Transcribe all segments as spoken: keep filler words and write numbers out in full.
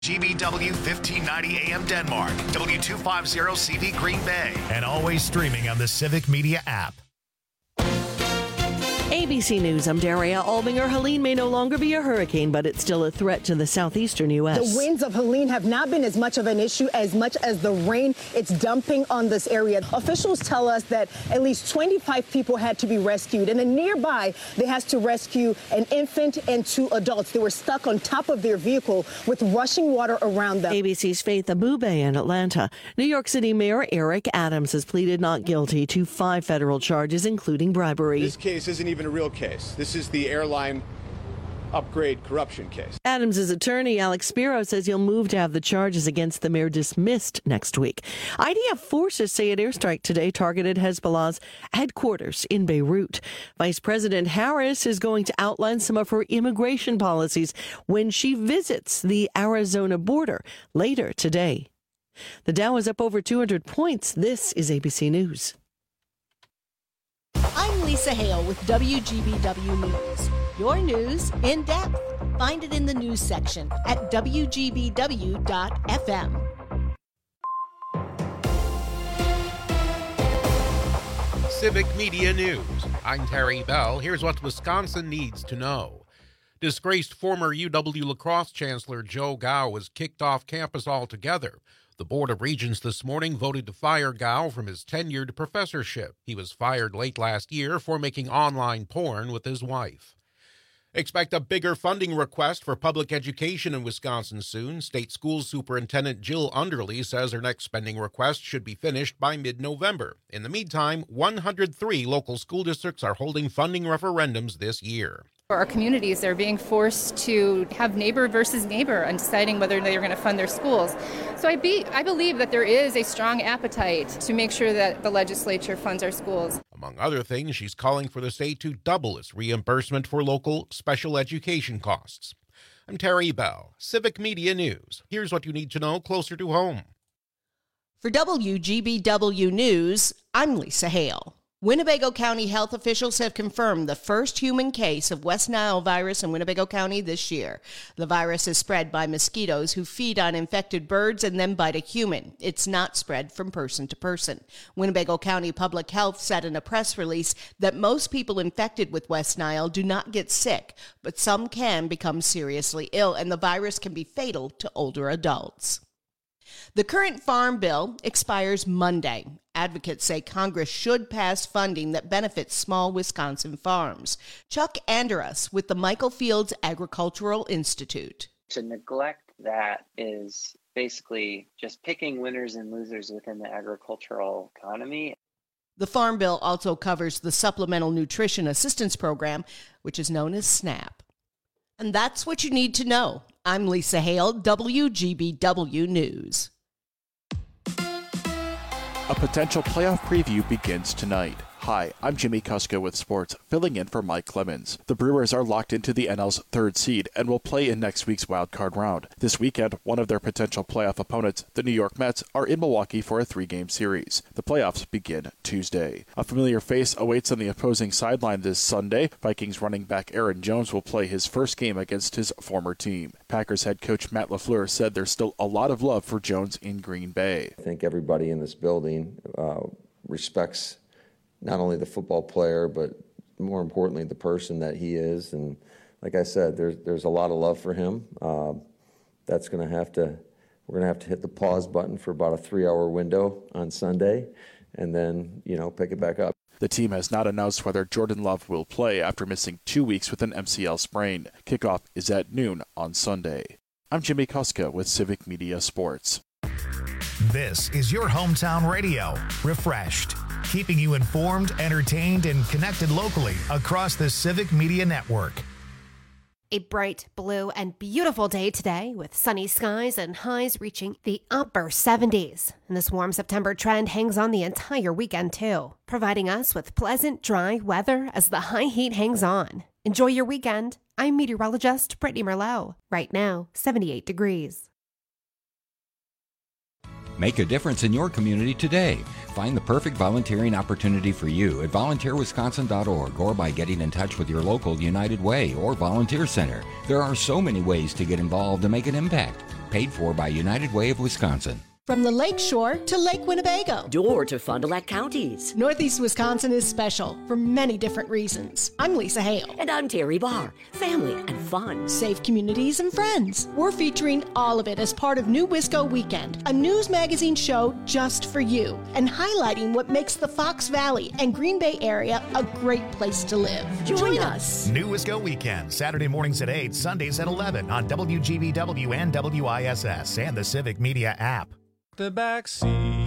G B W fifteen ninety A M Denmark, W two fifty C V Green Bay, and always streaming on the Civic Media app. A B C News, I'm Daria Albinger. Helene may no longer be a hurricane, but it's still a threat to the southeastern U S. The winds of Helene have not been as much of an issue as much as the rain it's dumping on this area. Officials tell us that at least twenty-five people had to be rescued, and then nearby they had to rescue an infant and two adults. They were stuck on top of their vehicle with rushing water around them. A B C's Faith Abube in Atlanta. New York City Mayor Eric Adams has pleaded not guilty to five federal charges, including bribery. This case isn't even a real case. This is the airline upgrade corruption case. Adams' attorney, Alex Spiro, says he'll move to have the charges against the mayor dismissed next week. I D F forces say an airstrike today targeted Hezbollah's headquarters in Beirut. Vice President Harris is going to outline some of her immigration policies when she visits the Arizona border later today. The Dow is up over two hundred points. This is A B C News. I'm Lisa Hale with W G B W News. Your news in depth. Find it in the news section at W G B W dot F M. Civic Media News. I'm Terry Bell. Here's what Wisconsin needs to know. Disgraced former U W lacrosse chancellor Joe Gow was kicked off campus altogether. The Board of Regents this morning voted to fire Gow from his tenured professorship. He was fired late last year for making online porn with his wife. Expect a bigger funding request for public education in Wisconsin soon. State School Superintendent Jill Underly says her next spending request should be finished by mid-November. In the meantime, one hundred three local school districts are holding funding referendums this year. For our communities, they're being forced to have neighbor versus neighbor on deciding whether they're going to fund their schools. So I, be, I believe that there is a strong appetite to make sure that the legislature funds our schools. Among other things, she's calling for the state to double its reimbursement for local special education costs. I'm Terry Bell, Civic Media News. Here's what you need to know closer to home. For W G B W News, I'm Lisa Hale. Winnebago County health officials have confirmed the first human case of West Nile virus in Winnebago County this year. The virus is spread by mosquitoes who feed on infected birds and then bite a human. It's not spread from person to person. Winnebago County Public Health said in a press release that most people infected with West Nile do not get sick, but some can become seriously ill, and the virus can be fatal to older adults. The current farm bill expires Monday. Advocates say Congress should pass funding that benefits small Wisconsin farms. Chuck Anderus with the Michael Fields Agricultural Institute. To neglect that is basically just picking winners and losers within the agricultural economy. The Farm Bill also covers the Supplemental Nutrition Assistance Program, which is known as SNAP. And that's what you need to know. I'm Lisa Hale, W G B W News. A potential playoff preview begins tonight. Hi, I'm Jimmy Kuska with sports, filling in for Mike Clemens. The Brewers are locked into the N L's third seed and will play in next week's wildcard round. This weekend, one of their potential playoff opponents, the New York Mets, are in Milwaukee for a three-game series. The playoffs begin Tuesday. A familiar face awaits on the opposing sideline this Sunday. Vikings running back Aaron Jones will play his first game against his former team. Packers head coach Matt LaFleur said there's still a lot of love for Jones in Green Bay. I think everybody in this building uh, respects not only the football player, but more importantly, the person that he is. And like I said, there's there's a lot of love for him. Uh, that's going to have to, we're going to have to hit the pause button for about a three-hour window on Sunday, and then, you know, pick it back up. The team has not announced whether Jordan Love will play after missing two weeks with an M C L sprain. Kickoff is at noon on Sunday. I'm Jimmy Kuska with Civic Media Sports. This is your hometown radio, Refreshed, keeping you informed, entertained, and connected locally across the Civic Media Network. A bright blue and beautiful day today with sunny skies and highs reaching the upper seventies. And this warm September trend hangs on the entire weekend too, providing us with pleasant, dry weather as the high heat hangs on. Enjoy your weekend. I'm meteorologist Brittany Merlot. Right now, seventy-eight degrees. Make a difference in your community today. Find the perfect volunteering opportunity for you at volunteer wisconsin dot org or by getting in touch with your local United Way or Volunteer Center. There are so many ways to get involved and make an impact. Paid for by United Way of Wisconsin. From the Lake Shore to Lake Winnebago. Door to Fond du Lac counties. Northeast Wisconsin is special for many different reasons. I'm Lisa Hale. And I'm Terry Barr. Family and fun. Safe communities and friends. We're featuring all of it as part of New Wisco Weekend, a news magazine show just for you, and highlighting what makes the Fox Valley and Green Bay area a great place to live. Join, Join us. us. New Wisco Weekend, Saturday mornings at eight, Sundays at eleven on W G B W and W I S S and the Civic Media app. The back seat.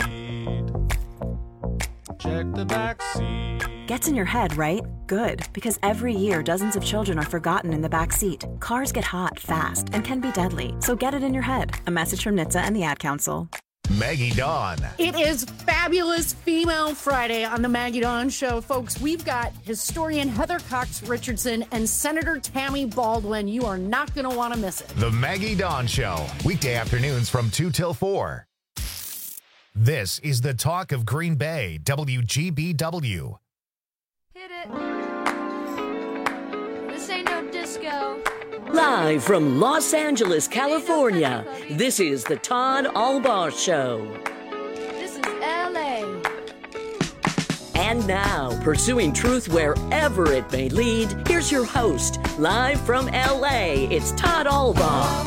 Check the back seat. Gets in your head, right? Good, because every year dozens of children are forgotten in the back seat. Cars get hot fast and can be deadly, so get it in your head. A message from N H T S A and the Ad Council. Maggie Dawn. It is Fabulous Female Friday on the Maggie Dawn Show. Folks, we've got historian Heather Cox Richardson and Senator Tammy Baldwin. You are not going to want to miss it. The Maggie Dawn Show, weekday afternoons from two till four. This is the talk of Green Bay, W G B W. Hit it. This ain't no disco. Live from Los Angeles, California, this is the Todd Albaugh Show. This is L A. And now, pursuing truth wherever it may lead, here's your host, live from L A, it's Todd Albaugh.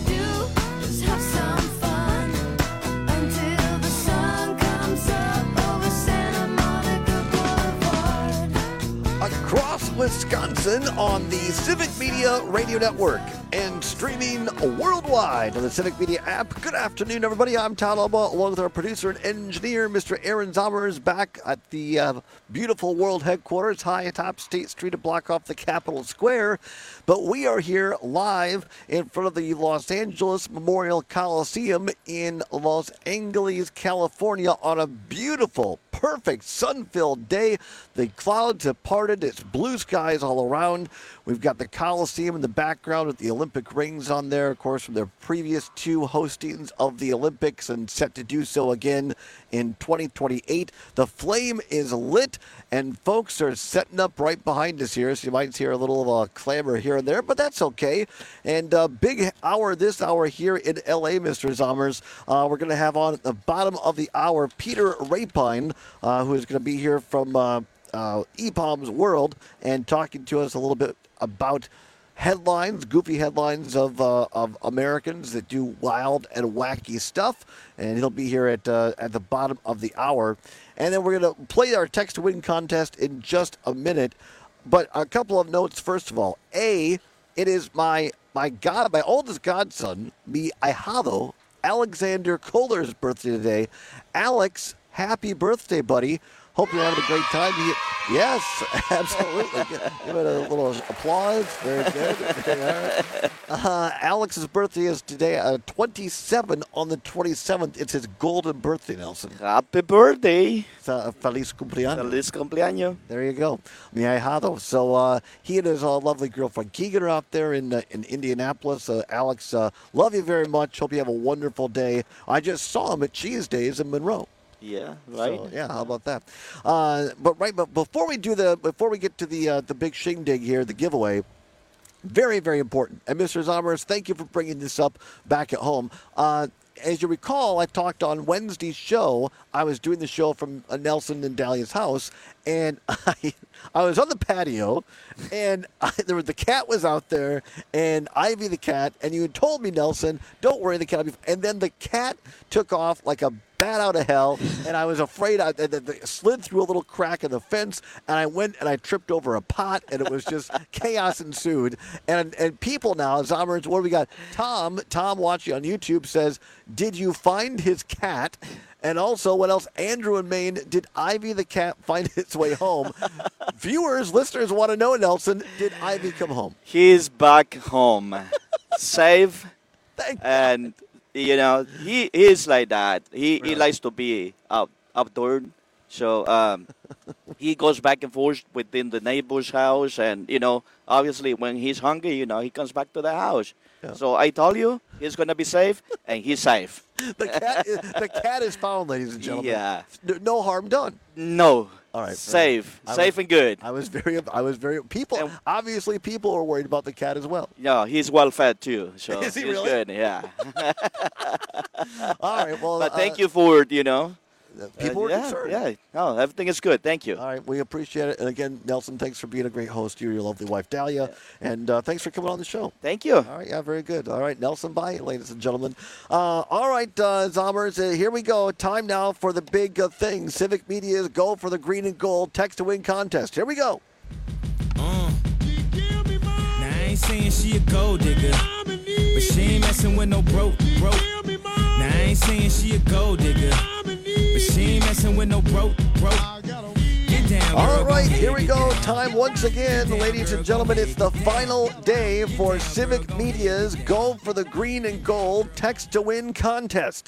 Across Wisconsin on the Civic Media Radio Network and streaming worldwide on the Civic Media app. Good afternoon, everybody. I'm Todd Albaugh, along with our producer and engineer, Mister Aaron Zommers, back at the uh, beautiful world headquarters, high atop State Street, to block off the Capitol Square. But we are here live in front of the Los Angeles Memorial Coliseum in Los Angeles, California, on a beautiful, perfect, sun-filled day. The clouds have parted. It's blue skies all around. We've got the Coliseum in the background with the Olympic rings on there, of course, from their previous two hostings of the Olympics, and set to do so again in twenty twenty-eight. The flame is lit, and folks are setting up right behind us here, so you might hear a little of a clamor here and there, but that's okay. And uh, big hour this hour here in L A, Mister Zommers. Uh, we're going to have on at the bottom of the hour Peter Rapine, uh, who is going to be here from uh, uh, E P O M's World and talking to us a little bit about headlines, goofy headlines of uh, of Americans that do wild and wacky stuff. And he'll be here at uh, at the bottom of the hour. And then we're going to play our text to win contest in just a minute. But a couple of notes, first of all. A, it is my my god, my oldest godson, mi ahijado, Alexander Kohler's birthday today. Alex, happy birthday, buddy. Hope you're having a great time. He, yes, absolutely. Give it a little applause. Very good. Very uh, Alex's birthday is today, uh, twenty-seven on the twenty-seventh. It's his golden birthday, Nelson. Happy birthday. Uh, feliz cumpleaños. Feliz cumpleaños. There you go. Mi ahijado. So uh, he and his uh, lovely girlfriend Keegan are out there in uh, in Indianapolis. Uh, Alex, uh, love you very much. Hope you have a wonderful day. I just saw him at Cheese Days in Monroe. Yeah, right. So, yeah, how about that? Uh, but right, but before we do the, before we get to the uh, the big shindig here, the giveaway, very very important. And Mister Zommers, thank you for bringing this up back at home. Uh, as you recall, I talked on Wednesday's show. I was doing the show from uh, Nelson and Dahlia's house, and I I was on the patio, and I, there was the cat was out there, and Ivy the cat, and you had told me, Nelson, don't worry, the cat will be. And then the cat took off like a bat out of hell, and I was afraid I, I, I slid through a little crack in the fence, and I went and I tripped over a pot, and it was just chaos ensued. And and people now, Zommers, what do we got? Tom, Tom watching on YouTube says, did you find his cat? And also, what else? Andrew in Maine, did Ivy the cat find its way home? Viewers, listeners want to know, Nelson, did Ivy come home? He's back home, safe, Thank and you know he is like that. He really? he likes to be out outdoor, so um, he goes back and forth within the neighbor's house, and you know, obviously, when he's hungry, you know, he comes back to the house. So I told you he's going to be safe, and he's safe. The cat, is, the cat is found, ladies and gentlemen. Yeah. No harm done. No. All right. Safe. I Safe was, and good. I was very, I was very, people, obviously people are worried about the cat as well. Yeah, he's well fed too. So Is he he's really? good, yeah. All right, well. But thank uh, you for, you know. People uh, are yeah, concerned. Yeah, no, everything is good. Thank you. All right, we appreciate it. And again, Nelson, thanks for being a great host. You, your lovely wife, Dahlia. And uh, thanks for coming on the show. Thank you. All right, yeah, very good. All right, Nelson, bye, ladies and gentlemen. Uh, all right, uh, Zombers, uh, here we go. Time now for the big uh, thing. Civic Media's Go for the Green and Gold Text to Win contest. Here we go. Uh. Now, I ain't saying she a gold digger, but she ain't messing with no broke, broke. Now, I ain't saying she a gold digger, but she ain't messing with no broke, broke. Get down, All girl, right, go here ahead. we go. Time once again, ladies and gentlemen. It's the final day for Civic Media's Go for the Green and Gold Text to Win contest.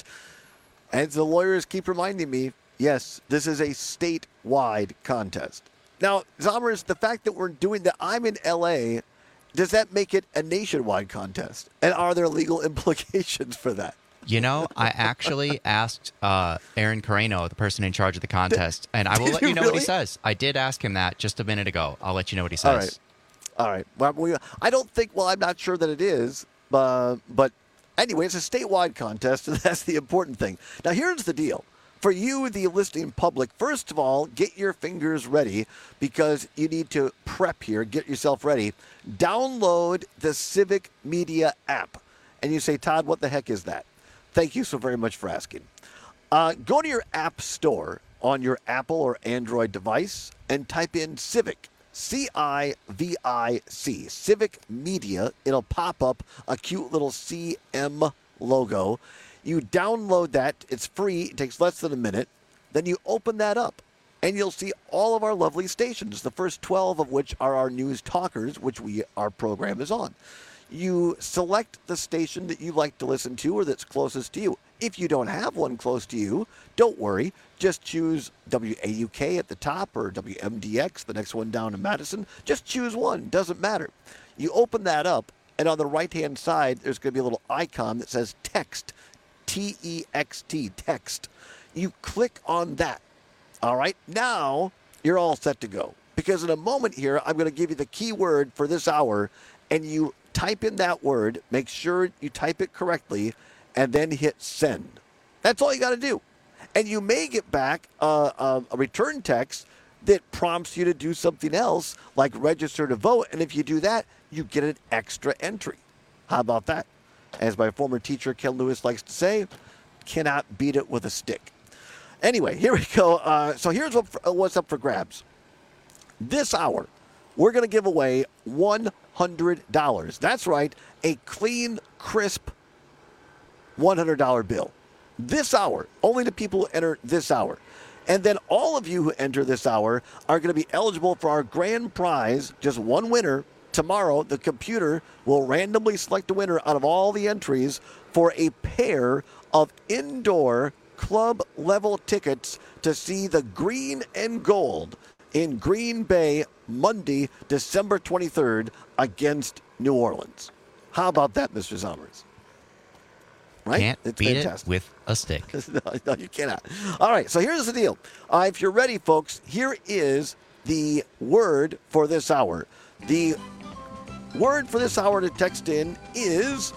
As the lawyers keep reminding me, yes, this is a statewide contest. Now, Zombers, the fact that we're doing that, I'm in L A, does that make it a nationwide contest? And are there legal implications for that? You know, I actually asked uh, Aaron Carreno, the person in charge of the contest, and I will Did let you you know what really? he says. I did ask him that just a minute ago. I'll let you know what he says. All right. All right. Well, we, I don't think, well, I'm not sure that it is, uh, but anyway, it's a statewide contest, and that's the important thing. Now, here's the deal. For you, the listening public, first of all, get your fingers ready because you need to prep here, get yourself ready. Download the Civic Media app. And you say, Todd, what the heck is that? Thank you so very much for asking. Uh, go to your app store on your Apple or Android device and type in Civic, C I V I C, Civic Media. It'll pop up a cute little C M logo. You download that. It's free. It takes less than a minute. Then you open that up, and you'll see all of our lovely stations, the first twelve of which are our news talkers, which we our program is on. You select the station that you like to listen to or that's closest to you. If you don't have one close to you, don't worry. Just choose W A U K at the top or W M D X, the next one down in Madison. Just choose one. Doesn't matter. You open that up, and on the right-hand side, there's going to be a little icon that says text, T E X T, text. You click on that. All right? Now, you're all set to go. Because in a moment here, I'm going to give you the keyword for this hour, and you type in that word, make sure you type it correctly, and then hit send. That's all you got to do. And you may get back uh, uh, a return text that prompts you to do something else, like register to vote. And if you do that, you get an extra entry. How about that? As my former teacher, Ken Lewis, likes to say, cannot beat it with a stick. Anyway, here we go. Uh, so here's what, uh, what's up for grabs. This hour, we're going to give away one hundred dollars. That's right, a clean, crisp one hundred dollar bill. This hour, only the people who enter this hour. And then all of you who enter this hour are going to be eligible for our grand prize, just one winner. Tomorrow, the computer will randomly select a winner out of all the entries for a pair of indoor club-level tickets to see the Green and Gold in Green Bay Monday, December twenty-third against New Orleans. How about that, Mister Zombers? Right? Can't It's beat fantastic. it with a stick. no, no, you cannot. All right, so here's the deal. Uh, if you're ready, folks, here is the word for this hour. The word for this hour to text in is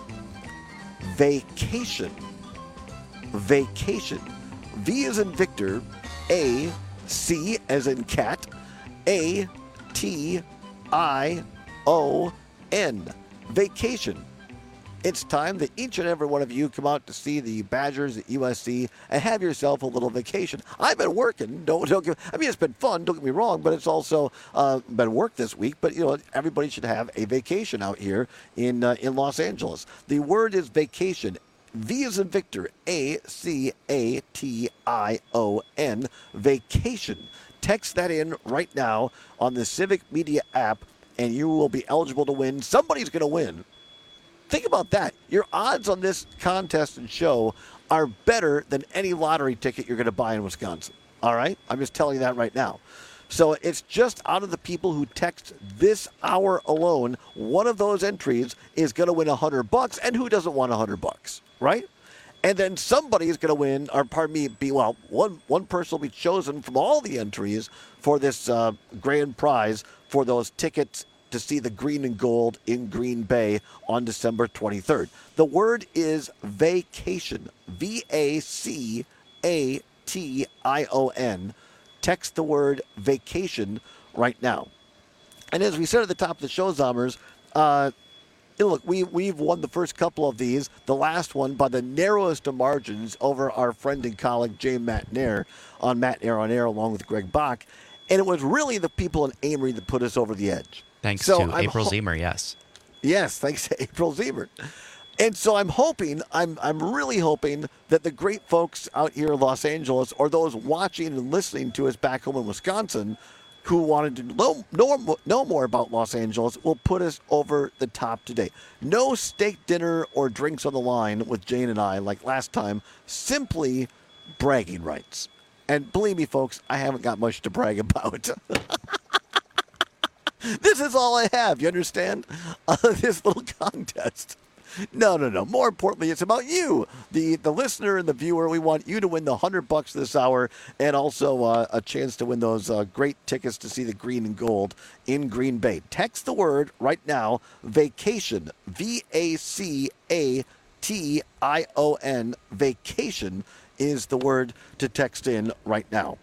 vacation. Vacation. V as in Victor, A, C as in cat, A, T, I, O, N. Vacation. It's time that each and every one of you come out to see the Badgers at U S C and have yourself a little vacation. I've been working. Don't, don't get, I mean, it's been fun. Don't get me wrong, but it's also uh, been work this week. But you know, everybody should have a vacation out here in uh, in Los Angeles. The word is vacation. V as in Victor. A C A T I O N. Vacation. Text that in right now on the Civic Media app, and you will be eligible to win. Somebody's going to win. Think about that. Your odds on this contest and show are better than any lottery ticket you're going to buy in Wisconsin. All right? I'm just telling you that right now. So it's just out of the people who text this hour alone, one of those entries is going to win one hundred bucks, and who doesn't want one hundred bucks, right? And then somebody is going to win, or pardon me, be well, one one person will be chosen from all the entries for this uh, grand prize for those tickets to see the green and gold in Green Bay on December twenty-third. The word is vacation, V A C A T I O N. Text the word vacation right now. And as we said at the top of the show, Zommers, uh, look, we, we've won the first couple of these, the last one by the narrowest of margins over our friend and colleague Jay Matnair on Matnair on Air along with Greg Bach. And it was really the people in Amory that put us over the edge. Thanks so to I'm April ho- Zemer, yes. Yes, thanks to April Zemer. And so I'm hoping, I'm I'm really hoping that the great folks out here in Los Angeles, or those watching and listening to us back home in Wisconsin, who wanted to know, know, know more about Los Angeles, will put us over the top today. No steak dinner or drinks on the line with Jane and I like last time, simply bragging rights. And believe me, folks, I haven't got much to brag about. This is all I have, you understand? Uh, this little contest. No, no, no. More importantly, it's about you, the the listener and the viewer. We want you to win the hundred bucks this hour, and also uh, a chance to win those uh, great tickets to see the green and gold in Green Bay. Text the word right now, vacation, V A C A T I O N. Vacation is the word to text in right now.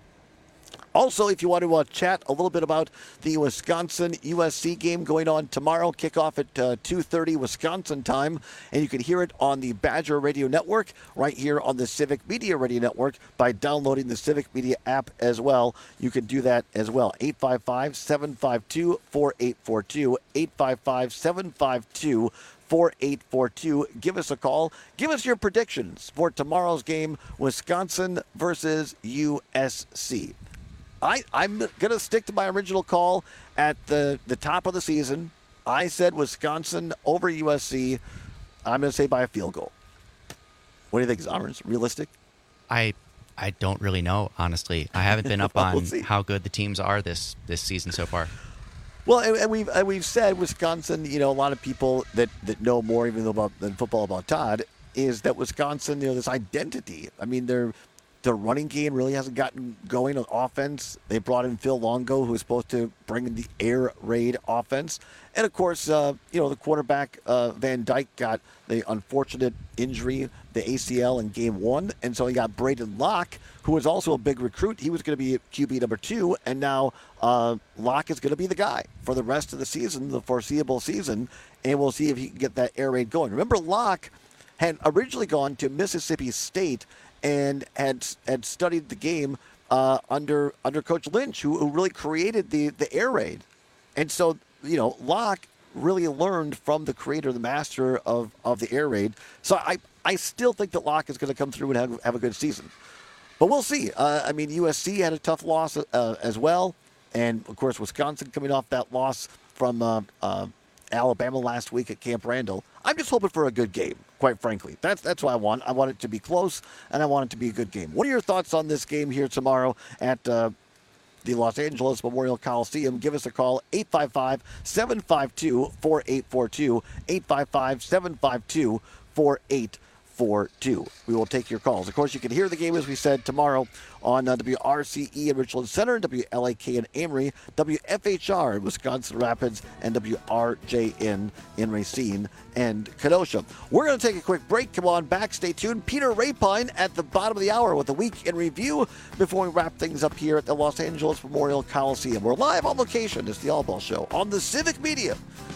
Also, if you want to uh, chat a little bit about the Wisconsin U S C game going on tomorrow, kickoff at uh, two thirty Wisconsin time, and you can hear it on the Badger Radio Network right here on the Civic Media Radio Network by downloading the Civic Media app as well. You can do that as well. eight five five, seven five two, four eight four two, eight five five, seven five two, four eight four two. Give us a call. Give us your predictions for tomorrow's game, Wisconsin versus U S C. I, I'm going to stick to my original call at the, the top of the season. I said Wisconsin over U S C. I'm going to say by a field goal. What do you think, Zommers? Realistic? I I don't really know, honestly. I haven't been up Well, on we'll see. how good the teams are this, this season so far. Well, and, and we've and we've said Wisconsin. You know, a lot of people that, that know more even about than football about Todd is that Wisconsin. You know, this identity. I mean, they're. Their running game really hasn't gotten going on offense. They brought in Phil Longo, who was supposed to bring in the air raid offense. And, of course, uh, you know, the quarterback, uh, Van Dyke, got the unfortunate injury, the A C L in game one. And so he got Braden Locke, who was also a big recruit. He was going to be Q B number two. And now uh, Locke is going to be the guy for the rest of the season, the foreseeable season. And we'll see if he can get that air raid going. Remember, Locke had originally gone to Mississippi State and had had studied the game uh, under under Coach Lynch, who, who really created the, the air raid. And so, you know, Locke really learned from the creator, the master of, of the air raid. So I, I still think that Locke is going to come through and have, have a good season. But we'll see. Uh, I mean, U S C had a tough loss uh, as well. And, of course, Wisconsin coming off that loss from uh, uh, Alabama last week at Camp Randall. I'm just hoping for a good game, quite frankly. That's that's what I want. I want it to be close, and I want it to be a good game. What are your thoughts on this game here tomorrow at uh, the Los Angeles Memorial Coliseum? Give us a call, eight five five, seven five two, four eight four two, eight five five, seven five two, four eight four two. We will take your calls. Of course, you can hear the game, as we said, tomorrow on uh, W R C E in Richland Center, W L A K in Amory, W F H R in Wisconsin Rapids, and W R J N in Racine and Kenosha. We're going to take a quick break. Come on back. Stay tuned. Peter Rapine at the bottom of the hour with a week in review before we wrap things up here at the Los Angeles Memorial Coliseum. We're live on location. It's the All Ball Show on the Civic Media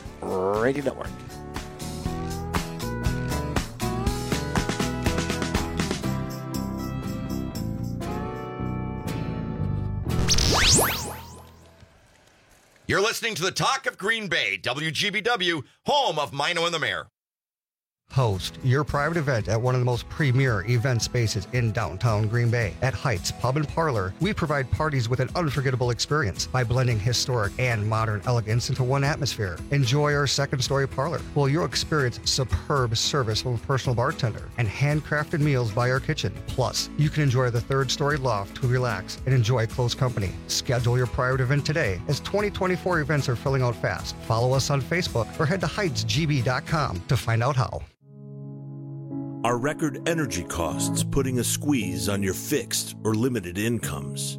Radio Network. You're listening to the Talk of Green Bay, W G B W, home of Mino and the Mayor. Host your private event at one of the most premier event spaces in downtown Green Bay. At Heights Pub and Parlor, we provide parties with an unforgettable experience by blending historic and modern elegance into one atmosphere. Enjoy our second-story parlor, where you'll experience superb service from a personal bartender and handcrafted meals by our kitchen. Plus, you can enjoy the third-story loft to relax and enjoy close company. Schedule your private event today, as twenty twenty-four events are filling out fast. Follow us on Facebook or head to heights g b dot com to find out how. Are record energy costs putting a squeeze on your fixed or limited incomes?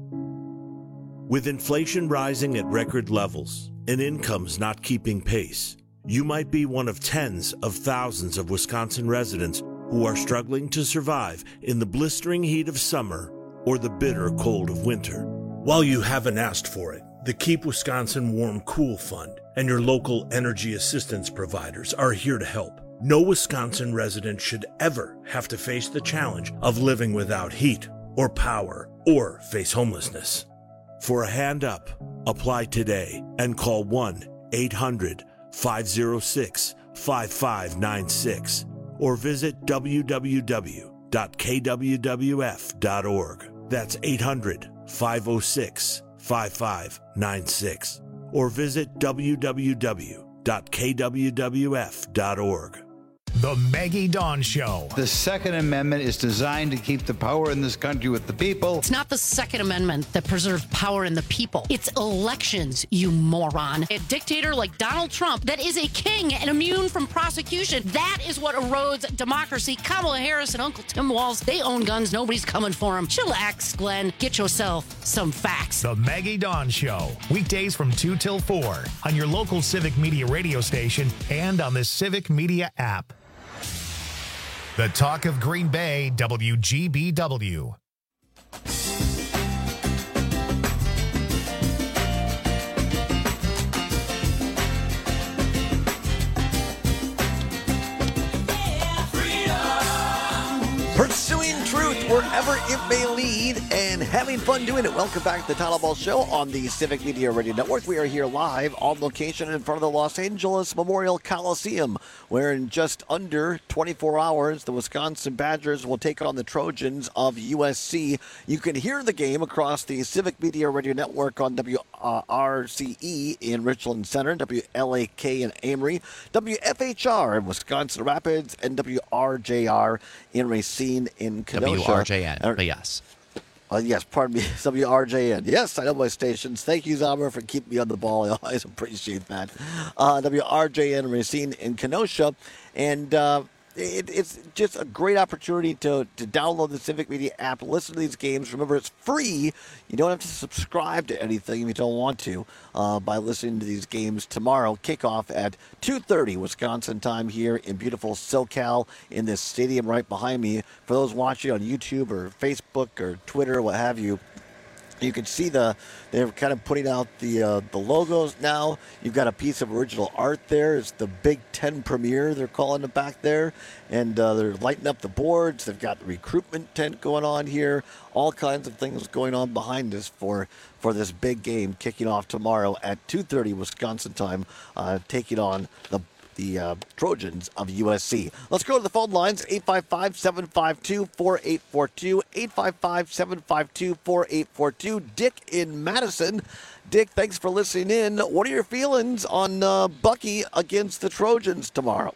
With inflation rising at record levels and incomes not keeping pace, you might be one of tens of thousands of Wisconsin residents who are struggling to survive in the blistering heat of summer or the bitter cold of winter. While you haven't asked for it, the Keep Wisconsin Warm Cool Fund and your local energy assistance providers are here to help. No Wisconsin resident should ever have to face the challenge of living without heat or power or face homelessness. For a hand up, apply today and call one eight hundred five oh six five five nine six or visit w w w dot k w w f dot org. That's eight hundred five oh six five five nine six or visit w w w dot k w w f dot org. The Maggie Dawn Show. The Second Amendment is designed to keep the power in this country with the people. It's not the Second Amendment that preserves power in the people. It's elections, you moron. A dictator like Donald Trump that is a king and immune from prosecution. That is what erodes democracy. Kamala Harris and Uncle Tim Walz, they own guns. Nobody's coming for them. Chillax, Glenn. Get yourself some facts. The Maggie Dawn Show. Weekdays from two till four on your local Civic Media radio station and on the Civic Media app. The Talk of Green Bay, W G B W. Pursuing truth wherever it may lead and having fun doing it. Welcome back to the Tyler Ball Show on the Civic Media Radio Network. We are here live on location in front of the Los Angeles Memorial Coliseum, where in just under twenty-four hours, the Wisconsin Badgers will take on the Trojans of U S C. You can hear the game across the Civic Media Radio Network on W R C E in Richland Center, W L A K in Amory, W F H R in Wisconsin Rapids, and W R J R in Racine in Kenosha. W R J N, but yes. Uh, yes, pardon me, W R J N. Yes, I know my stations. Thank you, Zommer, for keeping me on the ball. I always appreciate that. Uh, W R J N Racine in Kenosha. And uh, it, it's just a great opportunity to, to download the Civic Media app, listen to these games. Remember, it's free. You don't have to subscribe to anything if you don't want to uh, by listening to these games tomorrow. Kickoff at two thirty Wisconsin time here in beautiful SoCal in this stadium right behind me. For those watching on YouTube or Facebook or Twitter, what have you, you can see the they're kind of putting out the uh, the logos now. You've got a piece of original art there. It's the Big Ten premiere, they're calling it back there. And uh, they're lighting up the boards. They've got the recruitment tent going on here. All kinds of things going on behind us for, for this big game kicking off tomorrow at two thirty Wisconsin time, uh, taking on the the uh, Trojans of U S C. Let's go to the phone lines, eight five five, seven five two, four eight four two, eight five five, seven five two, four eight four two. Dick in Madison. Dick, thanks for listening in. What are your feelings on uh, Bucky against the Trojans tomorrow?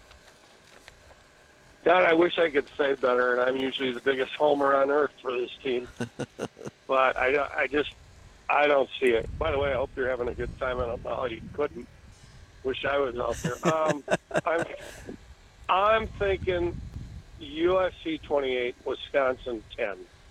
God, I wish I could say better, and I'm usually the biggest homer on earth for this team. But I, I just, I don't see it. By the way, I hope you're having a good time, and I don't know how you couldn't. Wish I was out there. Um, I'm, I'm thinking U S C twenty-eight, Wisconsin ten.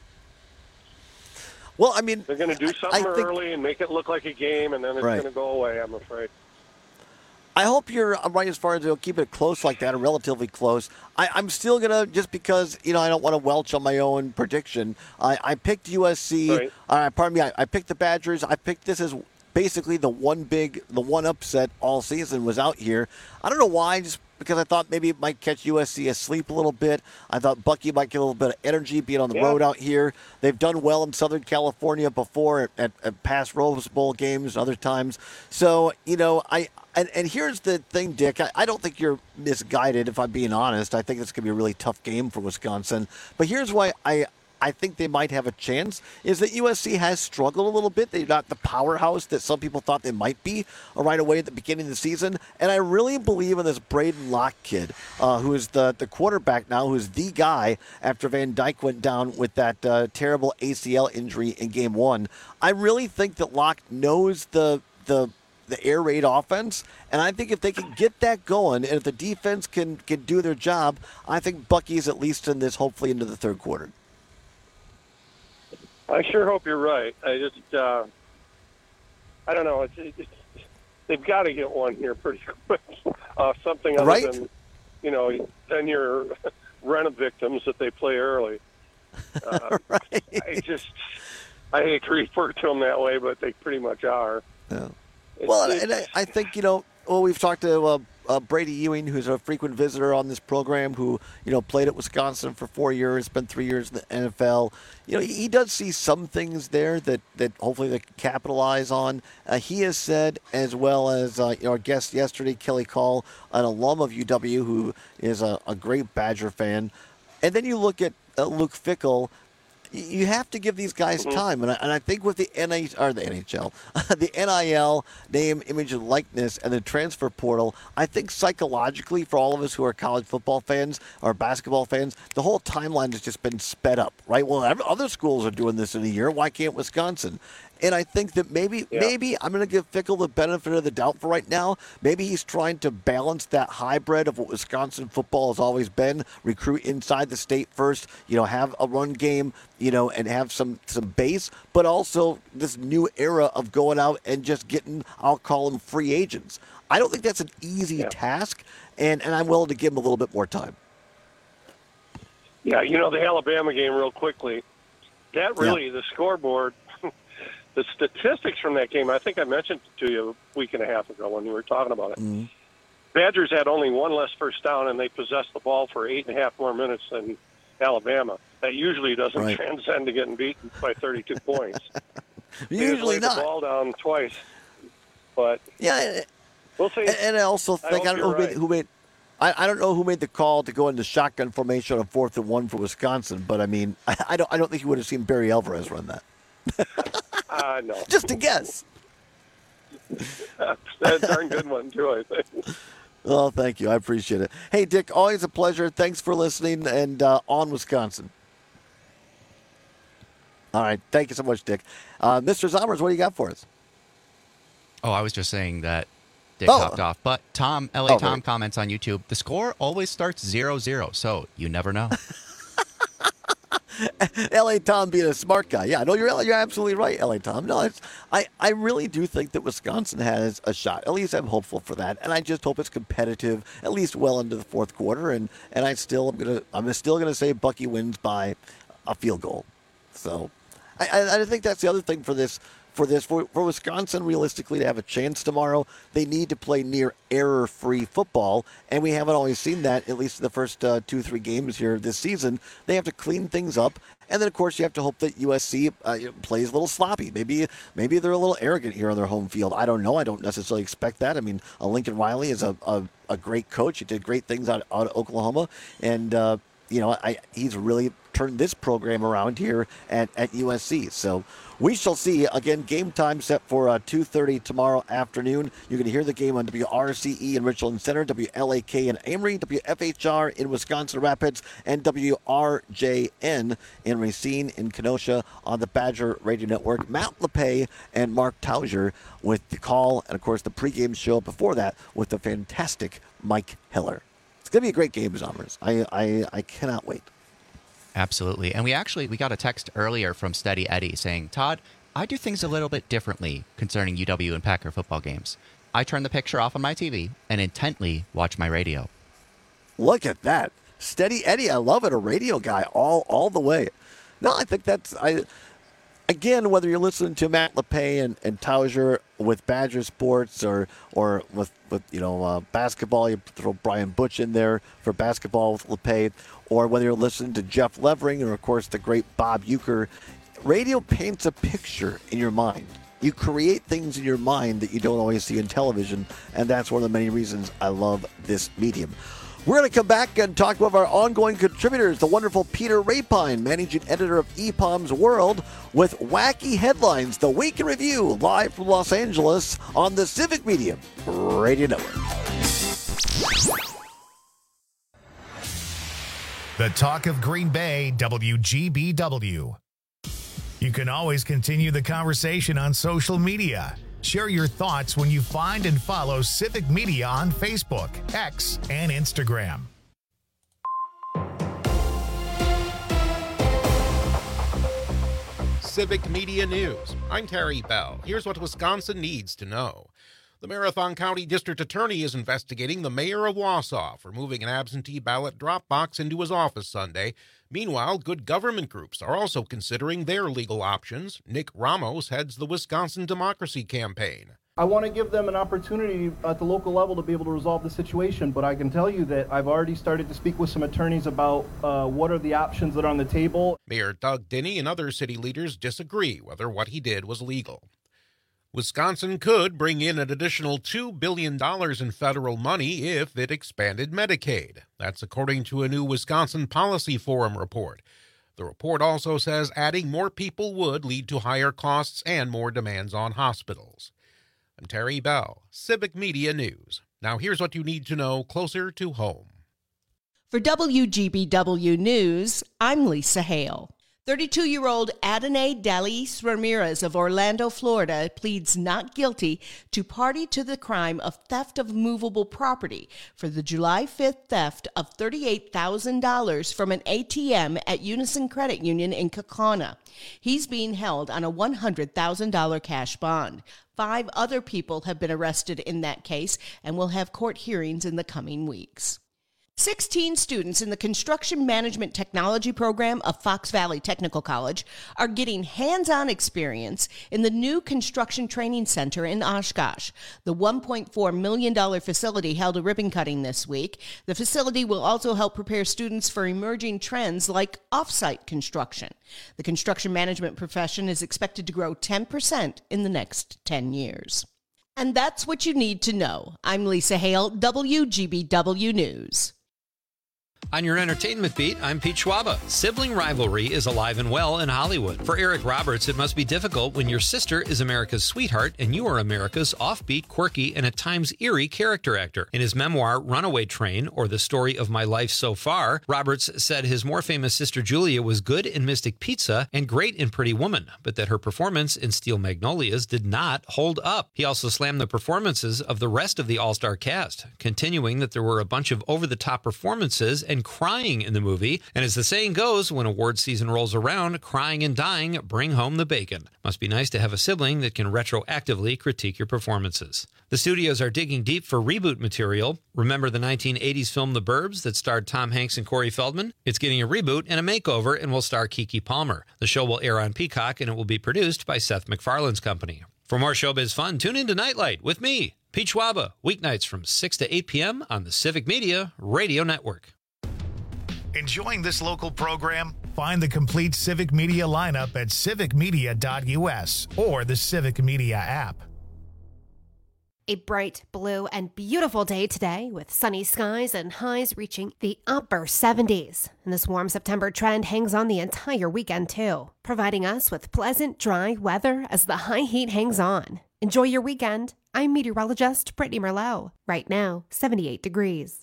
Well, I mean, they're going to do something early and make it look like a game, and then it's right. going to go away, I'm afraid. I hope you're right as far as they'll keep it close like that, or relatively close. I, I'm still going to, just because, you know, I don't want to welch on my own prediction, I, I picked U S C. Right. Uh, pardon me, I, I picked the Badgers. I picked this as basically the one big, the one upset all season was out here. I don't know why, just because I thought maybe it might catch U S C asleep a little bit. I thought Bucky might get a little bit of energy being on the Yeah. road out here. They've done well in Southern California before at, at, at past Rose Bowl games, other times. So, you know, I and, and here's the thing, Dick. I, I don't think you're misguided, if I'm being honest. I think it's going to be a really tough game for Wisconsin. But here's why I I think they might have a chance, is that U S C has struggled a little bit. They're not the powerhouse that some people thought they might be right away at the beginning of the season. And I really believe in this Braden Locke kid, uh, who is the, the quarterback now, who's the guy after Van Dyke went down with that uh, terrible A C L injury in game one. I really think that Locke knows the the the air raid offense, and I think if they can get that going, and if the defense can, can do their job, I think Bucky's at least in this, hopefully into the third quarter. I sure hope you're right. I just, uh, I don't know. It's, it's, they've got to get one here pretty quick. Uh, something other Right? than, you know, then your rent victims that they play early. Uh, right. I just, I hate to refer to them that way, but they pretty much are. Yeah. It's, Well, it's, and I, I think, you know, well, we've talked to uh, uh, Brady Ewing, who's a frequent visitor on this program, who, you know, played at Wisconsin for four years, spent three years in the N F L. You know, he, he does see some things there that, that hopefully they can capitalize on. Uh, he has said, as well as uh, you know, our guest yesterday, Kelly Call, an alum of U W, who is a, a great Badger fan. And then you look at uh, Luke Fickell. You have to give these guys time, and I, and I think with the N H or the N H L, the N I L, name, image, and likeness, and the transfer portal, I think psychologically for all of us who are college football fans or basketball fans, the whole timeline has just been sped up, right? Well, other schools are doing this in a year. Why can't Wisconsin? And I think that maybe, yeah. maybe I'm going to give Fickell the benefit of the doubt for right now. Maybe he's trying to balance that hybrid of what Wisconsin football has always been: recruit inside the state first, you know, have a run game, you know, and have some some base, but also this new era of going out and just getting, I'll call them free agents. I don't think that's an easy yeah. task, and and I'm willing to give him a little bit more time. Yeah, you know, the Alabama game, real quickly. That really, yeah. the scoreboard. The statistics from that game, I think I mentioned it to you a week and a half ago when we were talking about it. Mm-hmm. Badgers had only one less first down, and they possessed the ball for eight and a half more minutes than Alabama. That usually doesn't right. transcend to getting beaten by thirty-two points. Usually not. The ball down twice, but yeah, we'll see. And, and I also think I, I don't know who, right. made, who made. I, I don't know who made the call to go into shotgun formation on fourth and one for Wisconsin, but I mean, I, I don't. I don't think you would have seen Barry Alvarez run that. uh, no. Just a guess. That's a darn good one, too, I think. Oh, thank you. I appreciate it. Hey, Dick, always a pleasure. Thanks for listening, and uh, on Wisconsin. All right. Thank you so much, Dick. Uh, Mister Zommers, what do you got for us? Oh, I was just saying that Dick oh. hopped off. But Tom, L A oh, Tom right. comments on YouTube, the score always starts zero zero, so you never know. L A Tom being a smart guy. Yeah, no, you're you're absolutely right, L A Tom. No, it's, I, I really do think that Wisconsin has a shot. At least I'm hopeful for that, and I just hope it's competitive, at least well into the fourth quarter. And, and I still am gonna I'm still gonna say Bucky wins by a field goal. So I, I, I think that's the other thing for this. For this, for, for Wisconsin, realistically, to have a chance tomorrow, they need to play near error-free football, and we haven't always seen that, at least in the first uh, two, three games here this season. They have to clean things up, and then, of course, you have to hope that U S C uh, plays a little sloppy. Maybe maybe they're a little arrogant here on their home field. I don't know. I don't necessarily expect that. I mean, uh, Lincoln Riley is a, a, a great coach. He did great things out, out of Oklahoma, and, uh, you know, I, he's really turned this program around here at, at U S C. So we shall see. Again, game time set for uh, two thirty tomorrow afternoon. You can hear the game on W R C E in Richland Center, W L A K in Amory, W F H R in Wisconsin Rapids, and W R J N in Racine in Kenosha on the Badger Radio Network. Matt LePay and Mark Tauger with the call, and, of course, the pregame show before that with the fantastic Mike Hiller. It's going to be a great game, Zommers. I, I, I cannot wait. Absolutely. And we actually, we got a text earlier from Steady Eddie saying, Todd, I do things a little bit differently concerning U W and Packer football games. I turn the picture off on my T V and intently watch my radio. Look at that. Steady Eddie, I love it. A radio guy all, all the way. No, I think that's, I, again, whether you're listening to Matt LePay and, and Tauger with Badger Sports or or with, with you know uh, basketball, you throw Brian Butch in there for basketball with LePay, or whether you're listening to Jeff Levering or, of course, the great Bob Uecker, radio paints a picture in your mind. You create things in your mind that you don't always see in television, and that's one of the many reasons I love this medium. We're going to come back and talk about our ongoing contributors, the wonderful Peter Rapine, managing editor of E P O M's World, with wacky headlines, the Week in Review, live from Los Angeles on the Civic Media Radio Network. The Talk of Green Bay, W G B W. You can always continue the conversation on social media. Share your thoughts when you find and follow Civic Media on Facebook, X, and Instagram. Civic Media News. I'm Terry Bell. Here's what Wisconsin needs to know. The Marathon County District Attorney is investigating the mayor of Wausau for moving an absentee ballot drop box into his office Sunday. Meanwhile, good government groups are also considering their legal options. Nick Ramos heads the Wisconsin Democracy Campaign. I want to give them an opportunity at the local level to be able to resolve the situation, but I can tell you that I've already started to speak with some attorneys about uh, what are the options that are on the table. Mayor Doug Dinney and other city leaders disagree whether what he did was legal. Wisconsin could bring in an additional two billion dollars in federal money if it expanded Medicaid. That's according to a new Wisconsin Policy Forum report. The report also says adding more people would lead to higher costs and more demands on hospitals. I'm Terry Bell, Civic Media News. Now here's what you need to know closer to home. For W G B W News, I'm Lisa Hale. thirty-two-year-old Adonai Dallas Ramirez of Orlando, Florida, pleads not guilty to party to the crime of theft of movable property for the July fifth theft of thirty-eight thousand dollars from an A T M at Unison Credit Union in Kaukauna. He's being held on a one hundred thousand dollars cash bond. Five other people have been arrested in that case and will have court hearings in the coming weeks. sixteen students in the Construction Management Technology program of Fox Valley Technical College are getting hands-on experience in the new Construction Training Center in Oshkosh. The one point four million dollars facility held a ribbon cutting this week. The facility will also help prepare students for emerging trends like off-site construction. The construction management profession is expected to grow ten percent in the next ten years. And that's what you need to know. I'm Lisa Hale, W G B W News. On your entertainment beat, I'm Pete Schwaba. Sibling rivalry is alive and well in Hollywood. For Eric Roberts, it must be difficult when your sister is America's sweetheart and you are America's offbeat, quirky, and at times eerie character actor. In his memoir, Runaway Train, or The Story of My Life So Far, Roberts said his more famous sister Julia was good in Mystic Pizza and great in Pretty Woman, but that her performance in Steel Magnolias did not hold up. He also slammed the performances of the rest of the all-star cast, continuing that there were a bunch of over-the-top performances and crying in the movie, and as the saying goes, when award season rolls around, crying and dying bring home the bacon. Must be nice to have a sibling that can retroactively critique your performances. The studios are digging deep for reboot material. Remember the nineteen eighties film The Burbs that starred Tom Hanks and Corey Feldman? It's getting a reboot and a makeover and will star Keke Palmer. The show will air on Peacock and it will be produced by Seth MacFarlane's company. For more showbiz fun, tune in to Nightlight with me, Pete Schwaba, weeknights from six to eight p.m. on the Civic Media Radio Network. Enjoying this local program? Find the complete Civic Media lineup at civic media dot u s or the Civic Media app. A bright blue and beautiful day today with sunny skies and highs reaching the upper seventies. And this warm September trend hangs on the entire weekend too, providing us with pleasant, dry weather as the high heat hangs on. Enjoy your weekend. I'm meteorologist Brittany Merlot. Right now, seventy-eight degrees.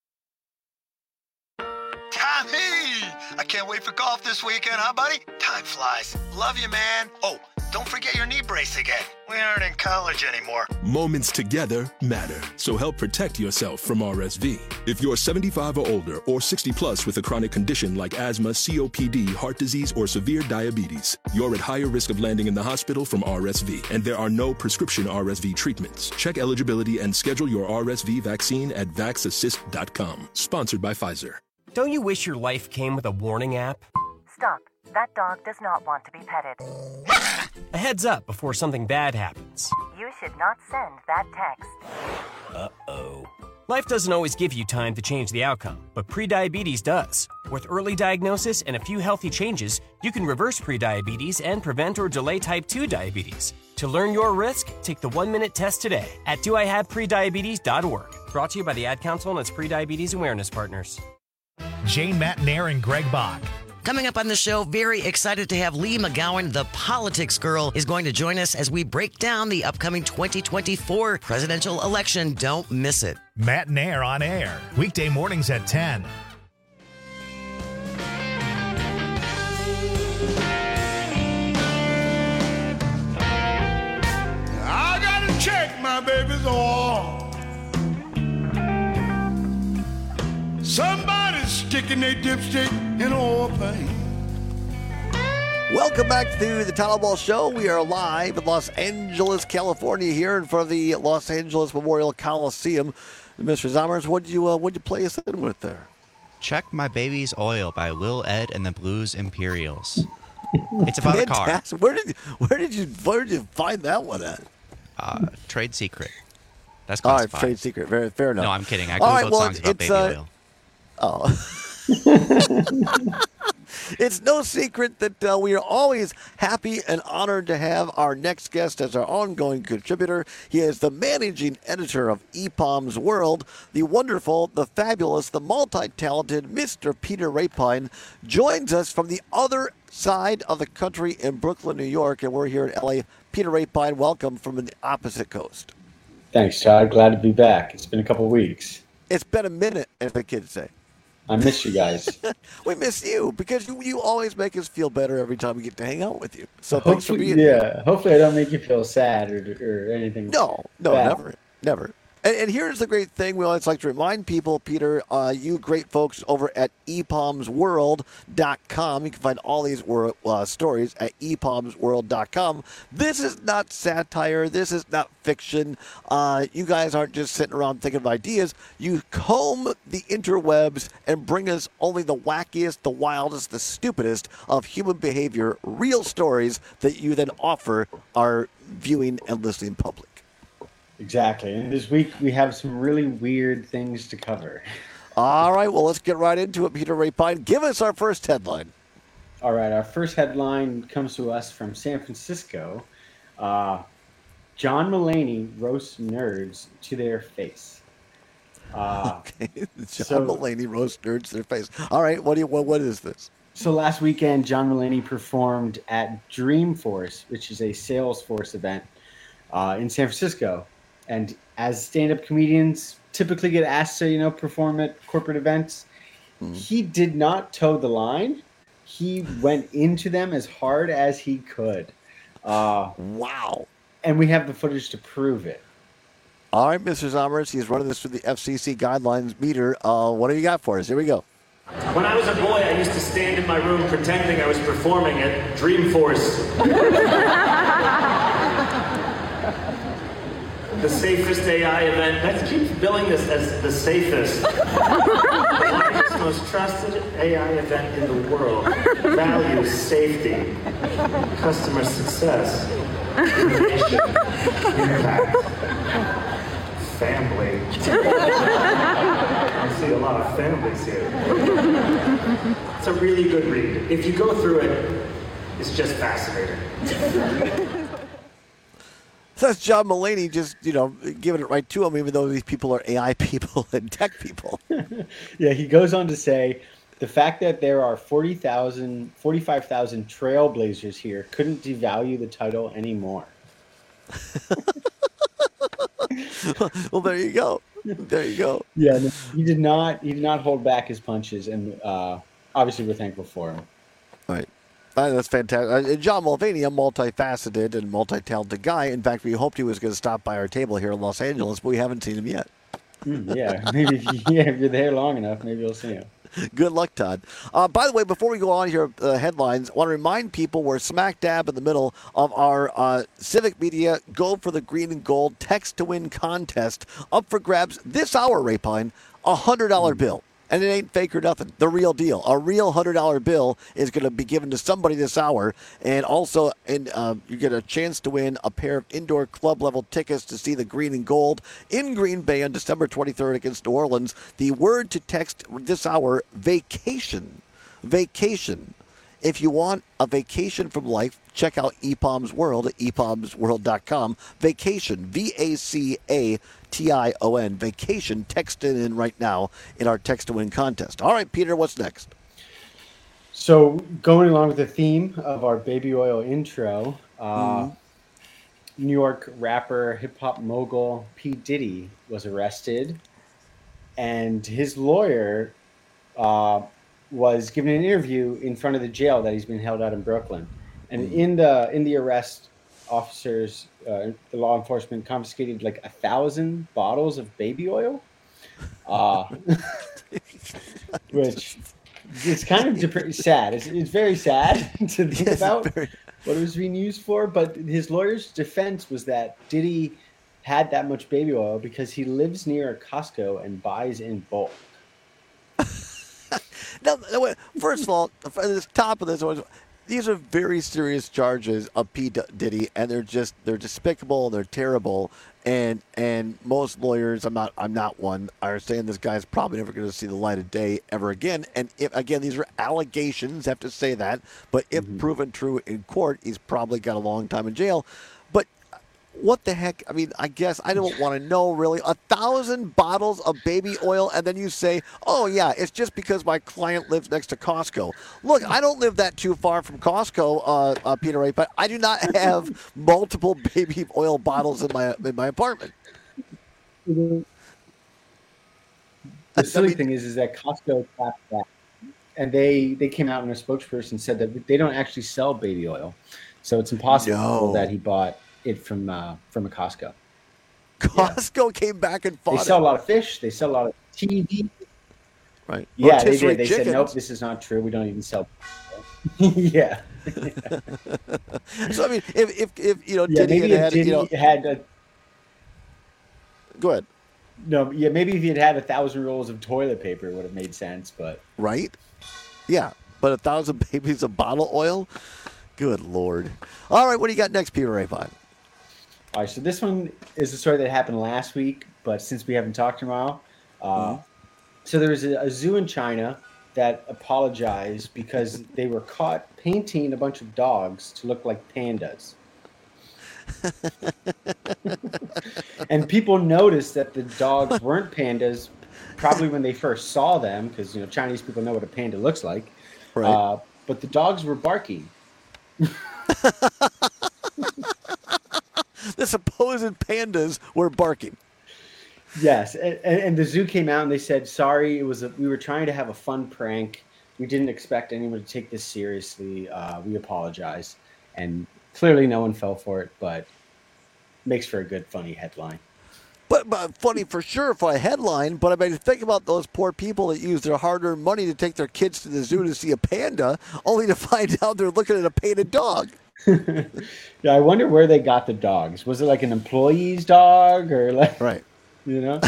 Tommy! I can't wait for golf this weekend, huh, buddy? Time flies. Love you, man. Oh, don't forget your knee brace again. We aren't in college anymore. Moments together matter, so help protect yourself from R S V. If you're seventy-five or older or sixty plus with a chronic condition like asthma, C O P D, heart disease, or severe diabetes, you're at higher risk of landing in the hospital from R S V, and there are no prescription R S V treatments. Check eligibility and schedule your R S V vaccine at vax assist dot com. Sponsored by Pfizer. Don't you wish your life came with a warning app? Stop. That dog does not want to be petted. A heads up before something bad happens. You should not send that text. Uh-oh. Life doesn't always give you time to change the outcome, but prediabetes does. With early diagnosis and a few healthy changes, you can reverse prediabetes and prevent or delay type two diabetes. To learn your risk, take the one-minute test today at do I have prediabetes dot org. Brought to you by the Ad Council and its prediabetes awareness partners. Jane Matnair and Greg Bach. Coming up on the show, very excited to have Lee McGowan, the politics girl, is going to join us as we break down the upcoming twenty twenty-four presidential election. Don't miss it. Matnair on air, weekday mornings at ten. I gotta check my baby's oil. Somebody's sticking their dipstick in oil paint. Welcome back to the Todd Ball Show. We are live in Los Angeles, California, here in front of the Los Angeles Memorial Coliseum. Mister Zommers, what did you uh, what did you play us in with there? Check My Baby's Oil by Lil Ed and the Blues Imperials. It's about Fantastic. a car. Where did where did you where did you find that one at? Uh, trade secret. That's All right, classified. trade secret. Very fair enough. No, I'm kidding. I All googled right, well, songs about it's, baby uh, oil. Oh. It's no secret that uh, we are always happy and honored to have our next guest as our ongoing contributor. He is the managing editor of E P O M's World, the wonderful, the fabulous, the multi-talented Mister Peter Rapine joins us from the other side of the country in Brooklyn, New York, and we're here in L A. Peter Rapine, welcome from the opposite coast. Thanks, Todd. Glad to be back. It's been a couple weeks. It's been a minute, as the kids say. I miss you guys. We miss you because you, you always make us feel better every time we get to hang out with you. So thanks for Hopefully, being here. yeah. Hopefully, I don't make you feel sad or, or anything. No, no, bad. never, never. And, and here's the great thing. We always like to remind people, Peter, uh, you great folks over at e p o ms world dot com. You can find all these wor- uh, stories at e p o ms world dot com. This is not satire. This is not fiction. Uh, you guys aren't just sitting around thinking of ideas. You comb the interwebs and bring us only the wackiest, the wildest, the stupidest of human behavior, real stories that you then offer our viewing and listening public. Exactly. And this week, we have some really weird things to cover. All right, well, let's get right into it, Peter Rapine. Give us our first headline. All right, our first headline comes to us from San Francisco. Uh, John Mulaney roasts nerds to their face. Uh, okay, John so, Mulaney roasts nerds to their face. All right, what do you? What, what is this? So last weekend, John Mulaney performed at Dreamforce, which is a Salesforce event uh, in San Francisco. And as stand-up comedians typically get asked to, you know, perform at corporate events, mm. he did not toe the line. He went into them as hard as he could. Uh, wow. And we have the footage to prove it. All right, Mister Zommers, he's running this through the F C C guidelines meter. Uh, what do you got for us? Here we go. When I was a boy, I used to stand in my room pretending I was performing at Dreamforce. The safest A I event. Let's keep billing this as the safest. The largest, most trusted A I event in the world. Values safety, customer success, innovation, impact, family. I see a lot of families here. It's a really good read. If you go through it, it's just fascinating. So that's John Mulaney just, you know, giving it right to him, even though these people are A I people and tech people. Yeah, he goes on to say, the fact that there are forty thousand, forty-five thousand trailblazers here couldn't devalue the title anymore. Well, there you go. There you go. Yeah, no, he did not. He did not hold back his punches, and uh, obviously we're thankful for him. All right. Uh, that's fantastic. Uh, John Mulaney, a multifaceted and multi-talented guy. In fact, we hoped he was going to stop by our table here in Los Angeles, but we haven't seen him yet. Mm, yeah, maybe if, you, yeah, if you're there long enough, maybe you'll see him. Good luck, Todd. Uh, by the way, before we go on here, uh, headlines, I want to remind people we're smack dab in the middle of our uh, Civic Media Go for the Green and Gold Text to Win contest. Up for grabs this hour, Rapine, a one hundred dollars bill. And it ain't fake or nothing. The real deal. A real one hundred dollar bill is going to be given to somebody this hour. And also, in, uh, you get a chance to win a pair of indoor club-level tickets to see the Green and Gold in Green Bay on December twenty-third against New Orleans. The word to text this hour, vacation. Vacation. If you want a vacation from life, check out E P O M's World at e p o ms world dot com. Vacation, V A C A T I O N. Vacation, text it in right now in our Text to Win contest. All right, Peter, what's next? So going along with the theme of our baby oil intro, uh, mm. New York rapper, hip-hop mogul P. Diddy was arrested, and his lawyer uh, was given an interview in front of the jail that he's been held out in Brooklyn. And in the in the arrest, officers, uh, the law enforcement confiscated like a thousand bottles of baby oil, uh, which is kind of dep- sad. It's, it's very sad to think about what it was being used for. But his lawyer's defense was that Diddy had that much baby oil because he lives near a Costco and buys in bulk. Now, first of all, at the top of this, these are very serious charges of P. Diddy, and they're just they're despicable, they're terrible, and and most lawyers, I'm not I'm not one, are saying this guy's probably never going to see the light of day ever again. And if again, these are allegations, have to say that, but if mm-hmm. proven true in court, he's probably got a long time in jail. But what the heck? I mean, I guess I don't want to know, really. A thousand bottles of baby oil, and then you say, oh, yeah, it's just because my client lives next to Costco. Look, I don't live that too far from Costco, uh, uh, Peter Ray, but I do not have multiple baby oil bottles in my in my apartment. The silly I mean, thing is, is that Costco tapped that, and they, they came out and a spokesperson said that they don't actually sell baby oil, so it's impossible no. that he bought it from uh, from a Costco. Costco yeah. came back and fought They sell it. a lot of fish. They sell a lot of T V. Right. Yeah, they did. They chickens. said, nope, this is not true. We don't even sell. yeah. So I mean, if if, if you know, yeah, Diddy maybe had, if Diddy you know, had a, go ahead. No, yeah, maybe if he had had a thousand rolls of toilet paper, it would have made sense. But right. Yeah, but a thousand babies of bottle oil. Good Lord. All right, what do you got next, Peter Ray Fine? All right, so this one is a story that happened last week, but since we haven't talked in a while. Uh, mm-hmm. So there was a, a zoo in China that apologized because they were caught painting a bunch of dogs to look like pandas. And people noticed that the dogs weren't pandas probably when they first saw them, because you know Chinese people know what a panda looks like. Right. Uh, but the dogs were barking. The supposed pandas were barking. Yes, and, and the zoo came out and they said, "Sorry, it was a, we were trying to have a fun prank. We didn't expect anyone to take this seriously. Uh, we apologize." And clearly, no one fell for it, but makes for a good, funny headline. But, but funny for sure for a headline. But I mean, think about those poor people that use their hard-earned money to take their kids to the zoo to see a panda, only to find out they're looking at a painted dog. Yeah, I wonder where they got the dogs. Was it like an employee's dog or like right? You know,